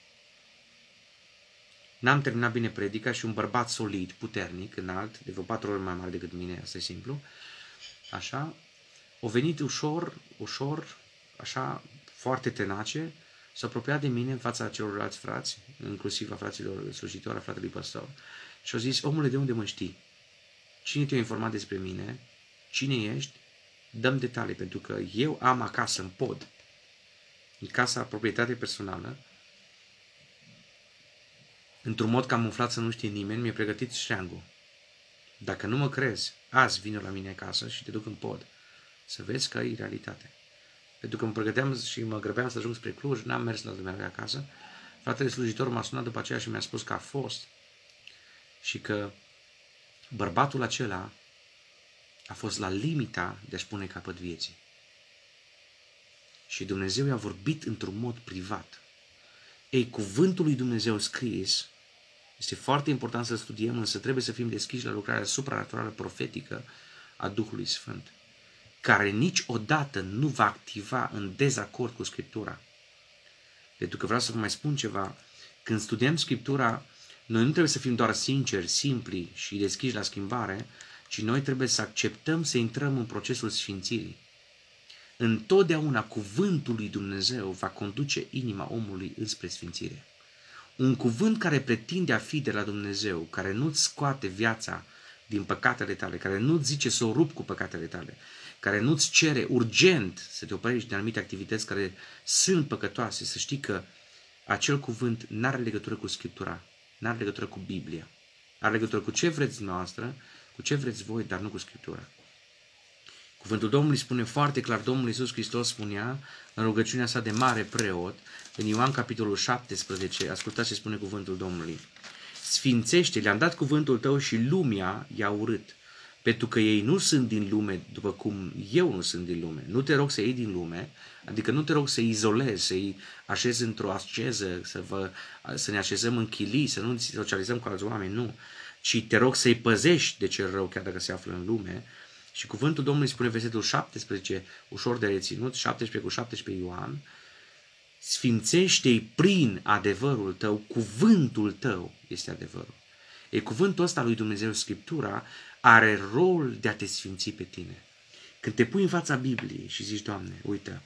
N-am terminat bine predica și un bărbat solid, puternic, înalt, de vreo patru ori mai mare decât mine, asta e simplu, așa, o venit ușor, ușor, așa, foarte tenace, s-a apropiat de mine în fața celorlalți frați, inclusiv a fraților slujitori, a fratelui păstor, și a zis, omule, de unde mă știi? Cine te-a informat despre mine? Cine ești? Dăm detalii, pentru că eu am acasă, în pod, în casa proprietate personală, într-un mod camuflat să nu știe nimeni, mi-a pregătit ștreangul. Dacă nu mă crezi, azi vine la mine acasă și te duc în pod, să vezi că e realitate. Pentru că mă pregăteam și mă grăbeam să ajung spre Cluj, n-am mers la dumneavoastră acasă. Fratele slujitor m-a sunat după aceea și mi-a spus că a fost și că bărbatul acela a fost la limita de a-și pune capăt vieții. Și Dumnezeu i-a vorbit într-un mod privat. Ei, cuvântul lui Dumnezeu scris este foarte important să studiem, însă trebuie să fim deschiși la lucrarea supranaturală profetică a Duhului Sfânt, care niciodată nu va activa în dezacord cu Scriptura. Pentru că vreau să vă mai spun ceva, când studiem Scriptura, noi nu trebuie să fim doar sinceri, simpli și deschiși la schimbare, ci noi trebuie să acceptăm să intrăm în procesul sfințirii. Întotdeauna cuvântul lui Dumnezeu va conduce inima omului înspre sfințire. Un cuvânt care pretinde a fi de la Dumnezeu, care nu-ți scoate viața din păcatele tale, care nu-ți zice să o rupi cu păcatele tale, care nu-ți cere urgent să te oprești de anumite activități care sunt păcătoase, să știi că acel cuvânt n-are legătură cu Scriptura, n-are legătură cu Biblia. Are legătură cu ce vreți noastră, cu ce vreți voi, dar nu cu Scriptura. Cuvântul Domnului spune foarte clar, Domnul Iisus Hristos spunea în rugăciunea sa de mare preot, în Ioan capitolul șaptesprezece, ascultați ce spune cuvântul Domnului. Sfințește, le-am dat cuvântul tău și lumea i-a urât, pentru că ei nu sunt din lume după cum eu nu sunt din lume. Nu te rog să iei din lume, adică nu te rog să-i izolezi, să-i așezi într-o asceză, să, vă, să ne așezăm în chilii, să nu socializăm cu alți oameni, nu. Ci te rog să-i păzești de cel rău, chiar dacă se află în lume. Și cuvântul Domnului spune versetul șaptesprezece, ușor de reținut, șaptesprezece cu șaptesprezece Ioan, sfințește-i prin adevărul tău, cuvântul tău este adevărul. E cuvântul ăsta lui Dumnezeu, Scriptura, are rol de a te sfinți pe tine. Când te pui în fața Bibliei și zici, Doamne, uite,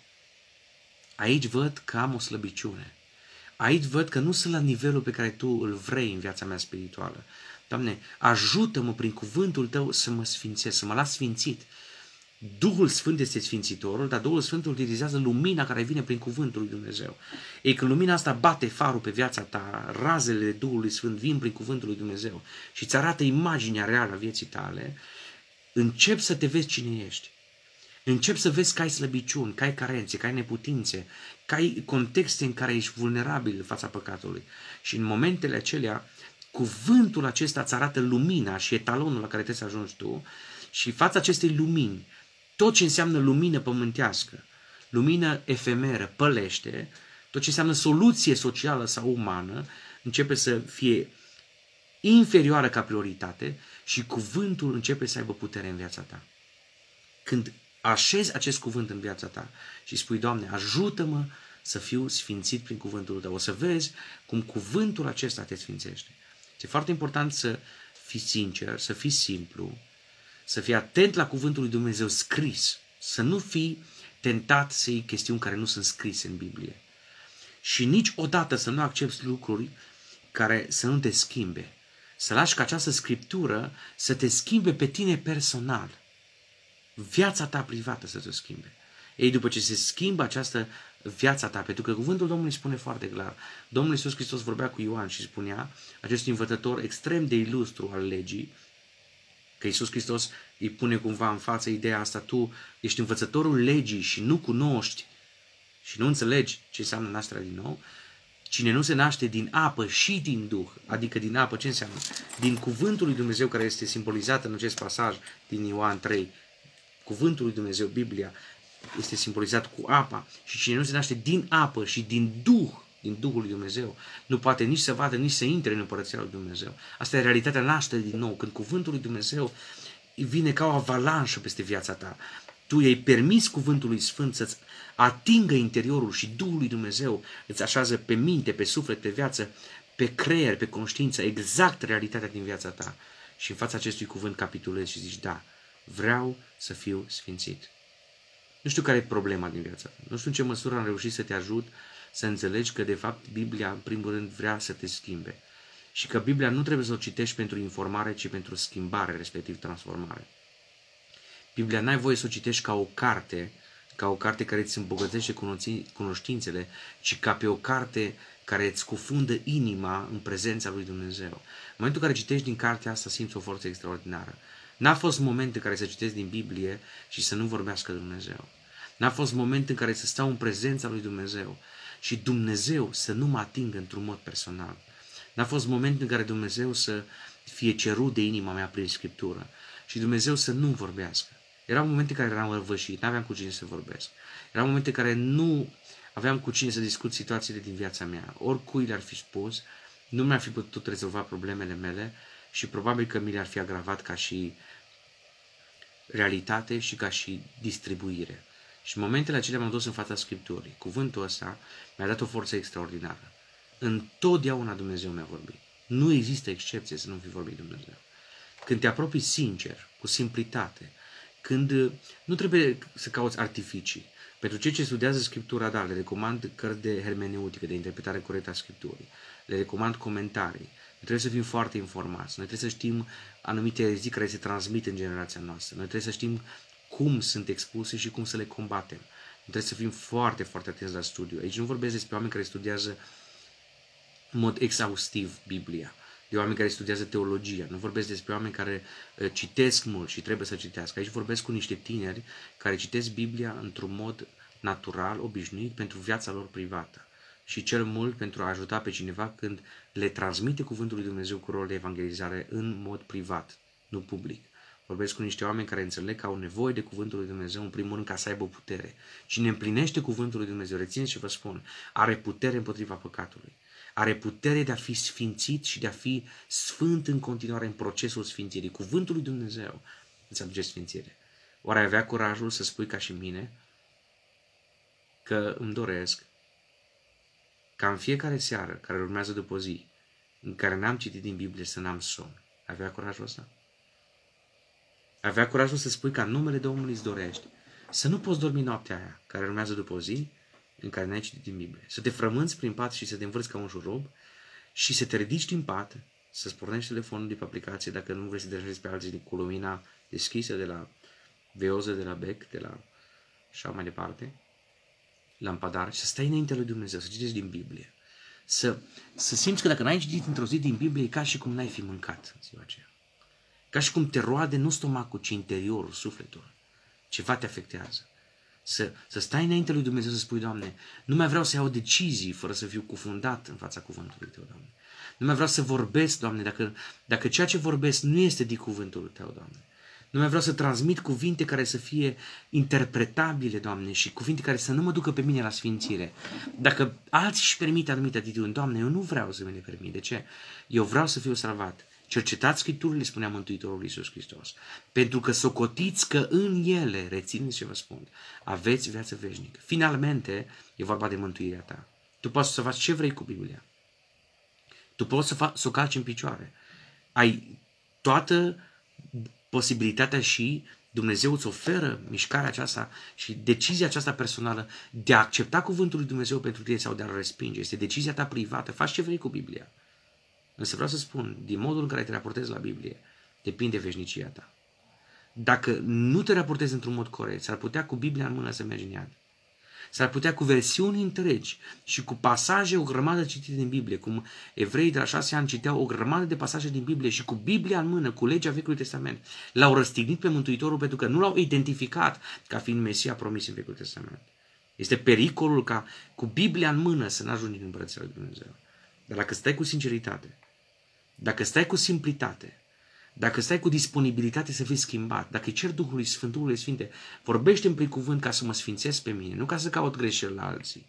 aici văd că am o slăbiciune. Aici văd că nu sunt la nivelul pe care Tu îl vrei în viața mea spirituală. Doamne, ajută-mă prin cuvântul Tău să mă sfințesc, să mă las sfințit. Duhul Sfânt este sfințitorul, dar Duhul Sfânt utilizează lumina care vine prin cuvântul lui Dumnezeu. Ei, când lumina asta bate farul pe viața ta, razele Duhului Sfânt vin prin cuvântul lui Dumnezeu și îți arată imaginea reală a vieții tale, începi să te vezi cine ești. Începi să vezi că ai slăbiciuni, că ai carențe, că ai neputințe, că ai contexte în care ești vulnerabil în fața păcatului. Și în momentele acelea, cuvântul acesta îți arată lumina și etalonul la care trebuie să ajungi tu și fața acestei lumini, tot ce înseamnă lumină pământească, lumină efemeră, pălește, tot ce înseamnă soluție socială sau umană, începe să fie inferioară ca prioritate și cuvântul începe să aibă putere în viața ta. Când așezi acest cuvânt în viața ta și spui, Doamne, ajută-mă să fiu sfințit prin cuvântul Tău, o să vezi cum cuvântul acesta te sfințește. Este foarte important să fii sincer, să fii simplu, să fii atent la cuvântul lui Dumnezeu scris, să nu fii tentat să iei chestiuni care nu sunt scrise în Biblie. Și niciodată să nu accepti lucruri care să nu te schimbe. Să lași ca această scriptură să te schimbe pe tine personal. Viața ta privată să te schimbe. Ei, după ce se schimbă această viața ta, pentru că cuvântul Domnului spune foarte clar, Domnul Iisus Hristos vorbea cu Ioan și spunea, acest învățător extrem de ilustru al legii, că Iisus Hristos îi pune cumva în față ideea asta, tu ești învățătorul legii și nu cunoști și nu înțelegi ce înseamnă nașterea din nou, cine nu se naște din apă și din Duh, adică din apă, ce înseamnă? Din cuvântul lui Dumnezeu care este simbolizat în acest pasaj din Ioan trei, cuvântul lui Dumnezeu, Biblia, este simbolizat cu apa și cine nu se naște din apă și din Duh, din Duhul lui Dumnezeu, nu poate nici să vadă, nici să intre în Împărăția lui Dumnezeu. Asta e realitatea nașterii din nou, când cuvântul lui Dumnezeu vine ca o avalanșă peste viața ta. Tu i-ai permis cuvântului Sfânt să-ți atingă interiorul și Duhul lui Dumnezeu îți așează pe minte, pe suflet, pe viață, pe creier, pe conștiință, exact realitatea din viața ta. Și în fața acestui cuvânt capitulezi și zici, da, vreau să fiu sfințit. Nu știu care e problema din viața ta. Nu știu în ce măsură am reușit să te ajut să înțelegi că, de fapt, Biblia, în primul rând, vrea să te schimbe. Și că Biblia nu trebuie să o citești pentru informare, ci pentru schimbare, respectiv transformare. Biblia n-ai voie să o citești ca o carte, ca o carte care îți îmbogățește cunoștințele, ci ca pe o carte care îți cufundă inima în prezența lui Dumnezeu. În momentul în care citești din cartea asta, simți o forță extraordinară. N-a fost moment în care să citesc din Biblie și să nu vorbească Dumnezeu. N-a fost moment în care să stau în prezența lui Dumnezeu și Dumnezeu să nu mă atingă într-un mod personal. N-a fost moment în care Dumnezeu să fie cerut de inima mea prin Scriptură și Dumnezeu să nu vorbească. Erau momente în care eram răvășit, n-aveam cu cine să vorbesc. Erau momente în care nu aveam cu cine să discut situațiile din viața mea. Oricui le-ar fi spus, nu mi-ar fi putut rezolva problemele mele și probabil că mi le-ar fi agravat ca și realitate și ca și distribuire. Și în momentele acelea m-am dus în fața Scripturii. Cuvântul ăsta mi-a dat o forță extraordinară. Întotdeauna Dumnezeu mi-a vorbit. Nu există excepție să nu fi vorbit Dumnezeu. Când te apropii sincer, cu simplitate, când nu trebuie să cauți artificii. Pentru cei ce studiază Scriptura, da, le recomand cărți de hermeneutică, de interpretare corectă a Scripturii. Le recomand comentarii. Noi trebuie să fim foarte informați. Noi trebuie să știm anumite erezii care se transmit în generația noastră. Noi trebuie să știm cum sunt expuse și cum să le combatem. Noi trebuie să fim foarte, foarte atenți la studiu. Aici nu vorbesc despre oameni care studiază în mod exhaustiv Biblia, de oameni care studiază teologia. Nu vorbesc despre oameni care uh, citesc mult și trebuie să citească. Aici vorbesc cu niște tineri care citesc Biblia într-un mod natural, obișnuit, pentru viața lor privată. Și cel mult pentru a ajuta pe cineva când le transmite cuvântul lui Dumnezeu cu rol de evangelizare în mod privat, nu public. Vorbesc cu niște oameni care înțeleg că au nevoie de cuvântul lui Dumnezeu, în primul rând, ca să aibă putere. Cine împlinește cuvântul lui Dumnezeu, rețineți ce vă spun, are putere împotriva păcatului. Are putere de a fi sfințit și de a fi sfânt în continuare în procesul sfințirii. Cuvântul lui Dumnezeu îți aduce sfințire. Oare ai avea curajul să spui ca și mine că îmi doresc ca în fiecare seară care urmează după o zi în care n-am citit din Biblie să n-am somn? Ai avea curajul ăsta? Ai avea curajul să spui că în numele Domnului îți dorești să nu poți dormi noaptea aia care urmează după o zi în care n-ai citit din Biblie. Să te frămânți prin pat și să te învârți ca un șurub și să te ridici din pat, să-ți pornești telefonul de pe aplicație dacă nu vrei să deranjezi pe alții cu lumina deschisă de la veoză, de la bec, de la așa mai departe, lampadar, și să stai înainte lui Dumnezeu, să citești din Biblie. Să, să simți că dacă n-ai citit într-o zi din Biblie, e ca și cum n-ai fi mâncat în ziua aceea. Ca și cum te roade nu stomacul, ci interiorul, sufletul. Ceva te afectează. Să, să stai înainte lui Dumnezeu să spui, Doamne, nu mai vreau să iau decizii fără să fiu cufundat în fața cuvântului Tău, Doamne. Nu mai vreau să vorbesc, Doamne, dacă, dacă ceea ce vorbesc nu este din cuvântul Tău, Doamne. Nu mai vreau să transmit cuvinte care să fie interpretabile, Doamne, și cuvinte care să nu mă ducă pe mine la sfințire. Dacă alții își permit anumite atitudini, Doamne, eu nu vreau să mi le permit. De ce? Eu vreau să fiu salvat. Cercetați Scripturile, spunea Mântuitorul Iisus Hristos, pentru că socotiți că în ele, rețineți ce vă spun, aveți viață veșnică. Finalmente, e vorba de mântuirea ta. Tu poți să faci ce vrei cu Biblia. Tu poți să, faci, să o calci în picioare. Ai toată posibilitatea și Dumnezeu îți oferă mișcarea aceasta și decizia aceasta personală de a accepta cuvântul lui Dumnezeu pentru tine sau de a-l respinge. Este decizia ta privată. Faci ce vrei cu Biblia. Însă vreau să spun, din modul în care te raportezi la Biblie, depinde veșnicia ta. Dacă nu te raportezi într-un mod corect, s-ar putea cu Biblia în mână să mergi în iad. S-ar putea cu versiuni întregi și cu pasaje, o grămadă citite din Biblie, cum evreii de la șase ani citeau o grămadă de pasaje din Biblie și cu Biblia în mână, cu legea Vechiului Testament, l-au răstignit pe Mântuitorul pentru că nu l-au identificat ca fiind Mesia promis în Vechiul Testament. Este pericolul ca cu Biblia în mână să n-ajungi în Împărăția lui Dumnezeu. Dar dacă stai cu sinceritate, dacă stai cu simplitate, dacă stai cu disponibilitate să fii schimbat, dacă îi cer Duhului Sfânt, Duhului Sfinte, vorbește-mi prin cuvânt ca să mă sfințesc pe mine, nu ca să caut greșeli la alții.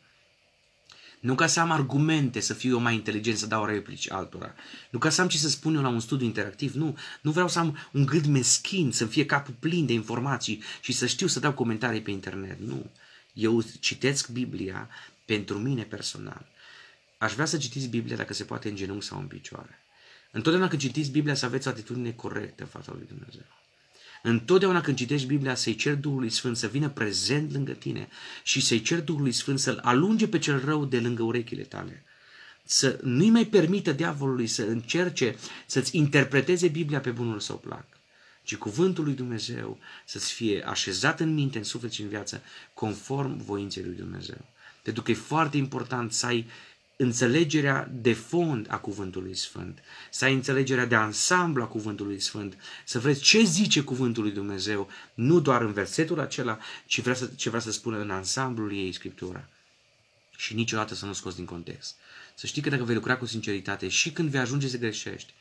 Nu ca să am argumente să fiu eu mai inteligent, să dau replici altora. Nu ca să am ce să spun eu la un studiu interactiv. Nu, nu vreau să am un gând meschin, să fie capul plin de informații și să știu să dau comentarii pe internet. Nu. Eu citesc Biblia pentru mine personal. Aș vrea să citiți Biblia dacă se poate în genunchi sau în picioare. Întotdeauna când citiți Biblia să aveți o atitudine corectă în fața lui Dumnezeu. Întotdeauna când citești Biblia să-i ceri Duhului Sfânt să vină prezent lângă tine și să-i ceri Duhului Sfânt să-l alunge pe cel rău de lângă urechile tale. Să nu-i mai permită diavolului să încerce să-ți interpreteze Biblia pe bunul său plac, ci cuvântul lui Dumnezeu să-ți fie așezat în minte, în suflet și în viață, conform voinței lui Dumnezeu. Pentru că e foarte important să ai înțelegerea de fond a Cuvântului Sfânt, să ai înțelegerea de ansamblu a Cuvântului Sfânt, să vezi ce zice Cuvântul lui Dumnezeu, nu doar în versetul acela, ci vrea să, ce vrea să spună în ansamblul ei Scriptura. Și niciodată să nu scoți din context. Să știi că dacă vei lucra cu sinceritate și când vei ajunge să greșești,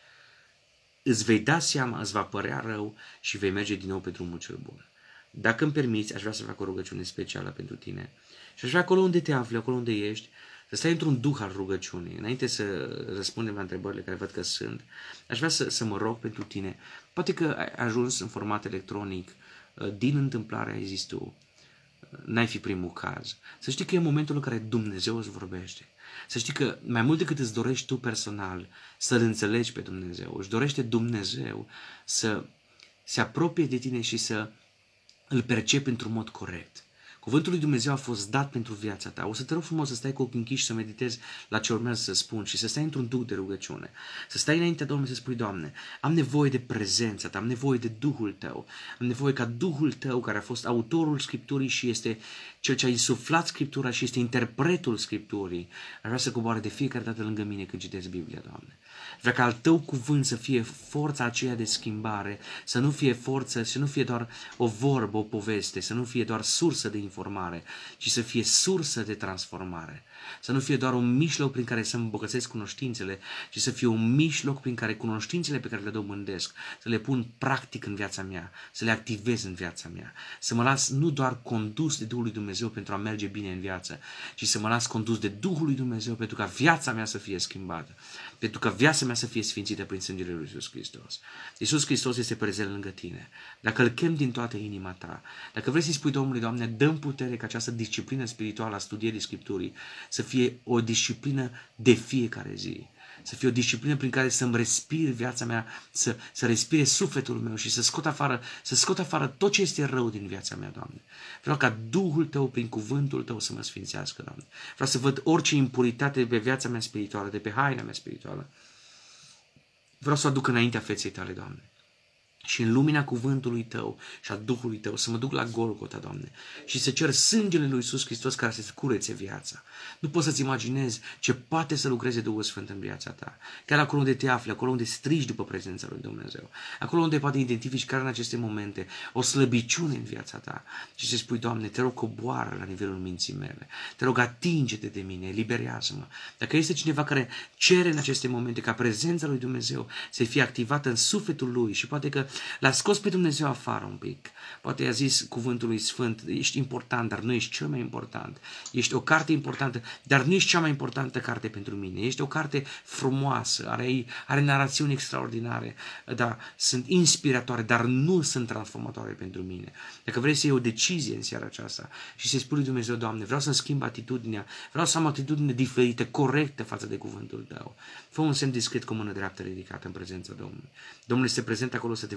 îți vei da seama, îți va părea rău și vei merge din nou pe drumul cel bun. Dacă îmi permiți, aș vrea să fac o rugăciune specială pentru tine. Și aș vrea acolo unde te afli, acolo unde ești, să stai într-un duh al rugăciunii. Înainte să răspundem la întrebările care văd că sunt, aș vrea să, să mă rog pentru tine. Poate că ai ajuns în format electronic, din întâmplare ai zis tu, n-ai fi primul caz. Să știi că e momentul în care Dumnezeu îți vorbește. Să știi că mai mult decât îți dorești tu personal să-L înțelegi pe Dumnezeu, își dorește Dumnezeu să se apropie de tine și să îl percepi într-un mod corect. Cuvântul lui Dumnezeu a fost dat pentru viața ta. O să te rog frumos să stai cu ochii închiși și să meditezi la ce urmează să spun și să stai într-un duh de rugăciune. Să stai înaintea Domnului să spui, Doamne, am nevoie de prezența ta, am nevoie de Duhul tău, am nevoie ca Duhul tău, care a fost autorul Scripturii și este cel ce a insuflat Scriptura și este interpretul Scripturii, ar vrea să coboare de fiecare dată lângă mine când citesc Biblia, Doamne. Vrea ca al tău cuvânt să fie forța aceea de schimbare, să nu fie forță, să nu fie doar o vorbă, o poveste, să nu fie doar sursă de informare, ci să fie sursă de transformare. Să nu fie doar un mijloc prin care să îmbogățesc cunoștințele, ci să fie un mijloc prin care cunoștințele pe care le dobândesc, să le pun practic în viața mea, să le activez în viața mea, să mă las nu doar condus de Duhul lui Dumnezeu pentru a merge bine în viață, ci să mă las condus de Duhul lui Dumnezeu pentru ca viața mea să fie schimbată, pentru ca viața mea să fie sfințită prin sângele lui Iisus Hristos. Iisus Hristos este prezent lângă tine. Dacă îl chem din toată inima ta, dacă vrei să-i spui Domnului, Doamne, dă-mi putere ca această disciplină spirituală a studierii Scripturii să fie o disciplină de fiecare zi. Să fie o disciplină prin care să-mi respir viața mea, să, să respire sufletul meu și să scot afară, să scot afară tot ce este rău din viața mea, Doamne. Vreau ca Duhul Tău, prin cuvântul Tău, să mă sfințească, Doamne. Vreau să văd orice impuritate de pe viața mea spirituală, de pe haina mea spirituală. Vreau să o aduc înaintea feței Tale, Doamne. Și în lumina cuvântului Tău și a Duhului Tău să mă duc la Golgota, Doamne, și să cer sângele lui Iisus Hristos care să-ți curețe viața. Nu poți să-ți imaginezi ce poate să lucreze Duhul Sfânt în viața ta. Chiar acolo unde te afli, acolo unde strigi după prezența lui Dumnezeu, acolo unde poate identifici chiar în aceste momente o slăbiciune în viața ta și să spui, Doamne, te rog, coboară la nivelul minții mele, te rog, atinge-te de mine, eliberează-mă. Dacă este cineva care cere în aceste momente ca prezența lui Dumnezeu să fie activată în sufletul lui și poate că l-a scos pe Dumnezeu afară un pic. Poate i-a zis cuvântului Sfânt, ești important, dar nu ești cel mai important. Ești o carte importantă, dar nu ești cea mai importantă carte pentru mine. Ești o carte frumoasă, are, are narațiuni extraordinare, da, sunt inspiratoare, dar nu sunt transformatoare pentru mine. Dacă vrei să iei o decizie în seara aceasta și să-i spui lui Dumnezeu, Doamne, vreau să-mi schimb atitudinea, vreau să am o atitudine diferită, corectă față de cuvântul Tău. Fă un semn discret cu mână dreaptă ridicată în prezența Domnului. Domnul este prezent acolo să te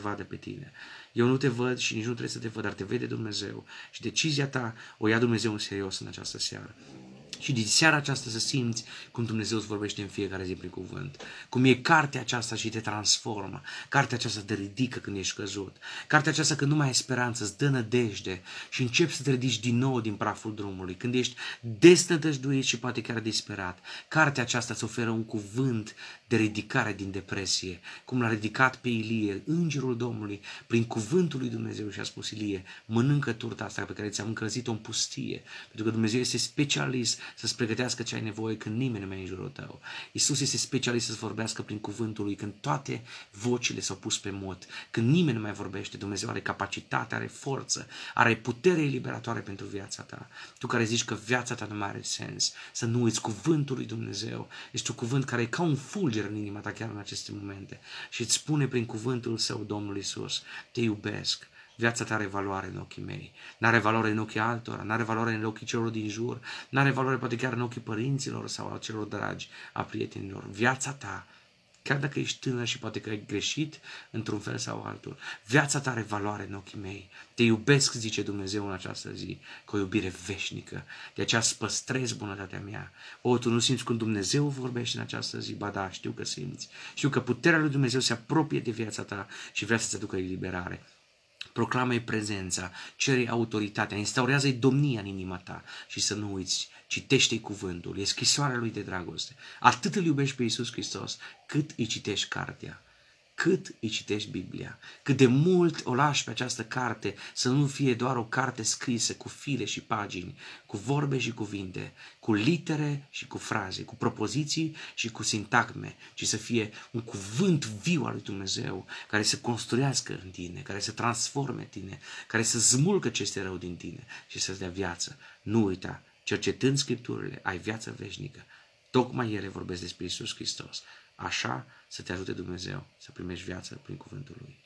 vadă pe tine. Eu nu te văd și nici nu trebuie să te văd, dar te vede Dumnezeu. Și decizia ta o ia Dumnezeu în serios în această seară. Și din seara aceasta să simți cum Dumnezeu îți vorbește în fiecare zi prin cuvânt. Cum e cartea aceasta și te transformă. Cartea aceasta te ridică când ești căzut. Cartea aceasta când nu mai ai speranță, îți dă nădejde și începi să te ridici din nou din praful drumului. Când ești desnădăjduit și poate chiar disperat. Cartea aceasta îți oferă un cuvânt de ridicare din depresie. Cum l-a ridicat pe Ilie, îngerul Domnului, prin cuvântul lui Dumnezeu și a spus: Ilie, mănâncă turta asta pe care ți-am încălzit-o în pustie. Pentru că Dumnezeu este specialist să-ți pregătească ce ai nevoie când nimeni nu mai e în jurul tău. Iisus este specialist să-ți vorbească prin cuvântul lui când toate vocile s-au pus pe mod. Când nimeni nu mai vorbește, Dumnezeu are capacitate, are forță, are putere eliberatoare pentru viața ta. Tu care zici că viața ta nu mai are sens, să nu uiți cuvântul lui Dumnezeu. Este un cuvânt care e ca un fulger în inima ta chiar în aceste momente și îți spune prin cuvântul său Domnul Iisus: te iubesc. Viața ta are valoare în ochii mei. N-are valoare în ochii altora, n-are valoare în ochii celor din jur, n-are valoare poate chiar în ochii părinților sau a celor dragi, a prietenilor. Viața ta, chiar dacă ești tânăr și poate că ai greșit într-un fel sau altul, viața ta are valoare în ochii mei. Te iubesc, zice Dumnezeu în această zi, cu o iubire veșnică. De aceea îți păstrez bunătatea mea. O, tu nu simți când Dumnezeu vorbește în această zi? Ba da, știu că simți. Știu că puterea lui Dumnezeu se apropie de viața ta și vrea să-ți aducă eliberare. Proclamă-i prezența, cere-i autoritatea, instaurează-i domnia în inima ta și să nu uiți, citește-i cuvântul, e scrisoarea lui de dragoste. Atât îl iubești pe Iisus Hristos, cât îi citești cartea, cât îi citești Biblia, cât de mult o lași pe această carte să nu fie doar o carte scrisă cu fire și pagini, cu vorbe și cuvinte, cu litere și cu fraze, cu propoziții și cu sintagme, ci să fie un cuvânt viu al lui Dumnezeu care să construiască în tine, care să transforme tine, care să smulgă ce este rău din tine și să-ți dea viață. Nu uita, cercetând Scripturile, ai viață veșnică. Tocmai ele vorbesc despre Iisus Hristos. Așa să te ajute Dumnezeu să primești viață prin cuvântul Lui.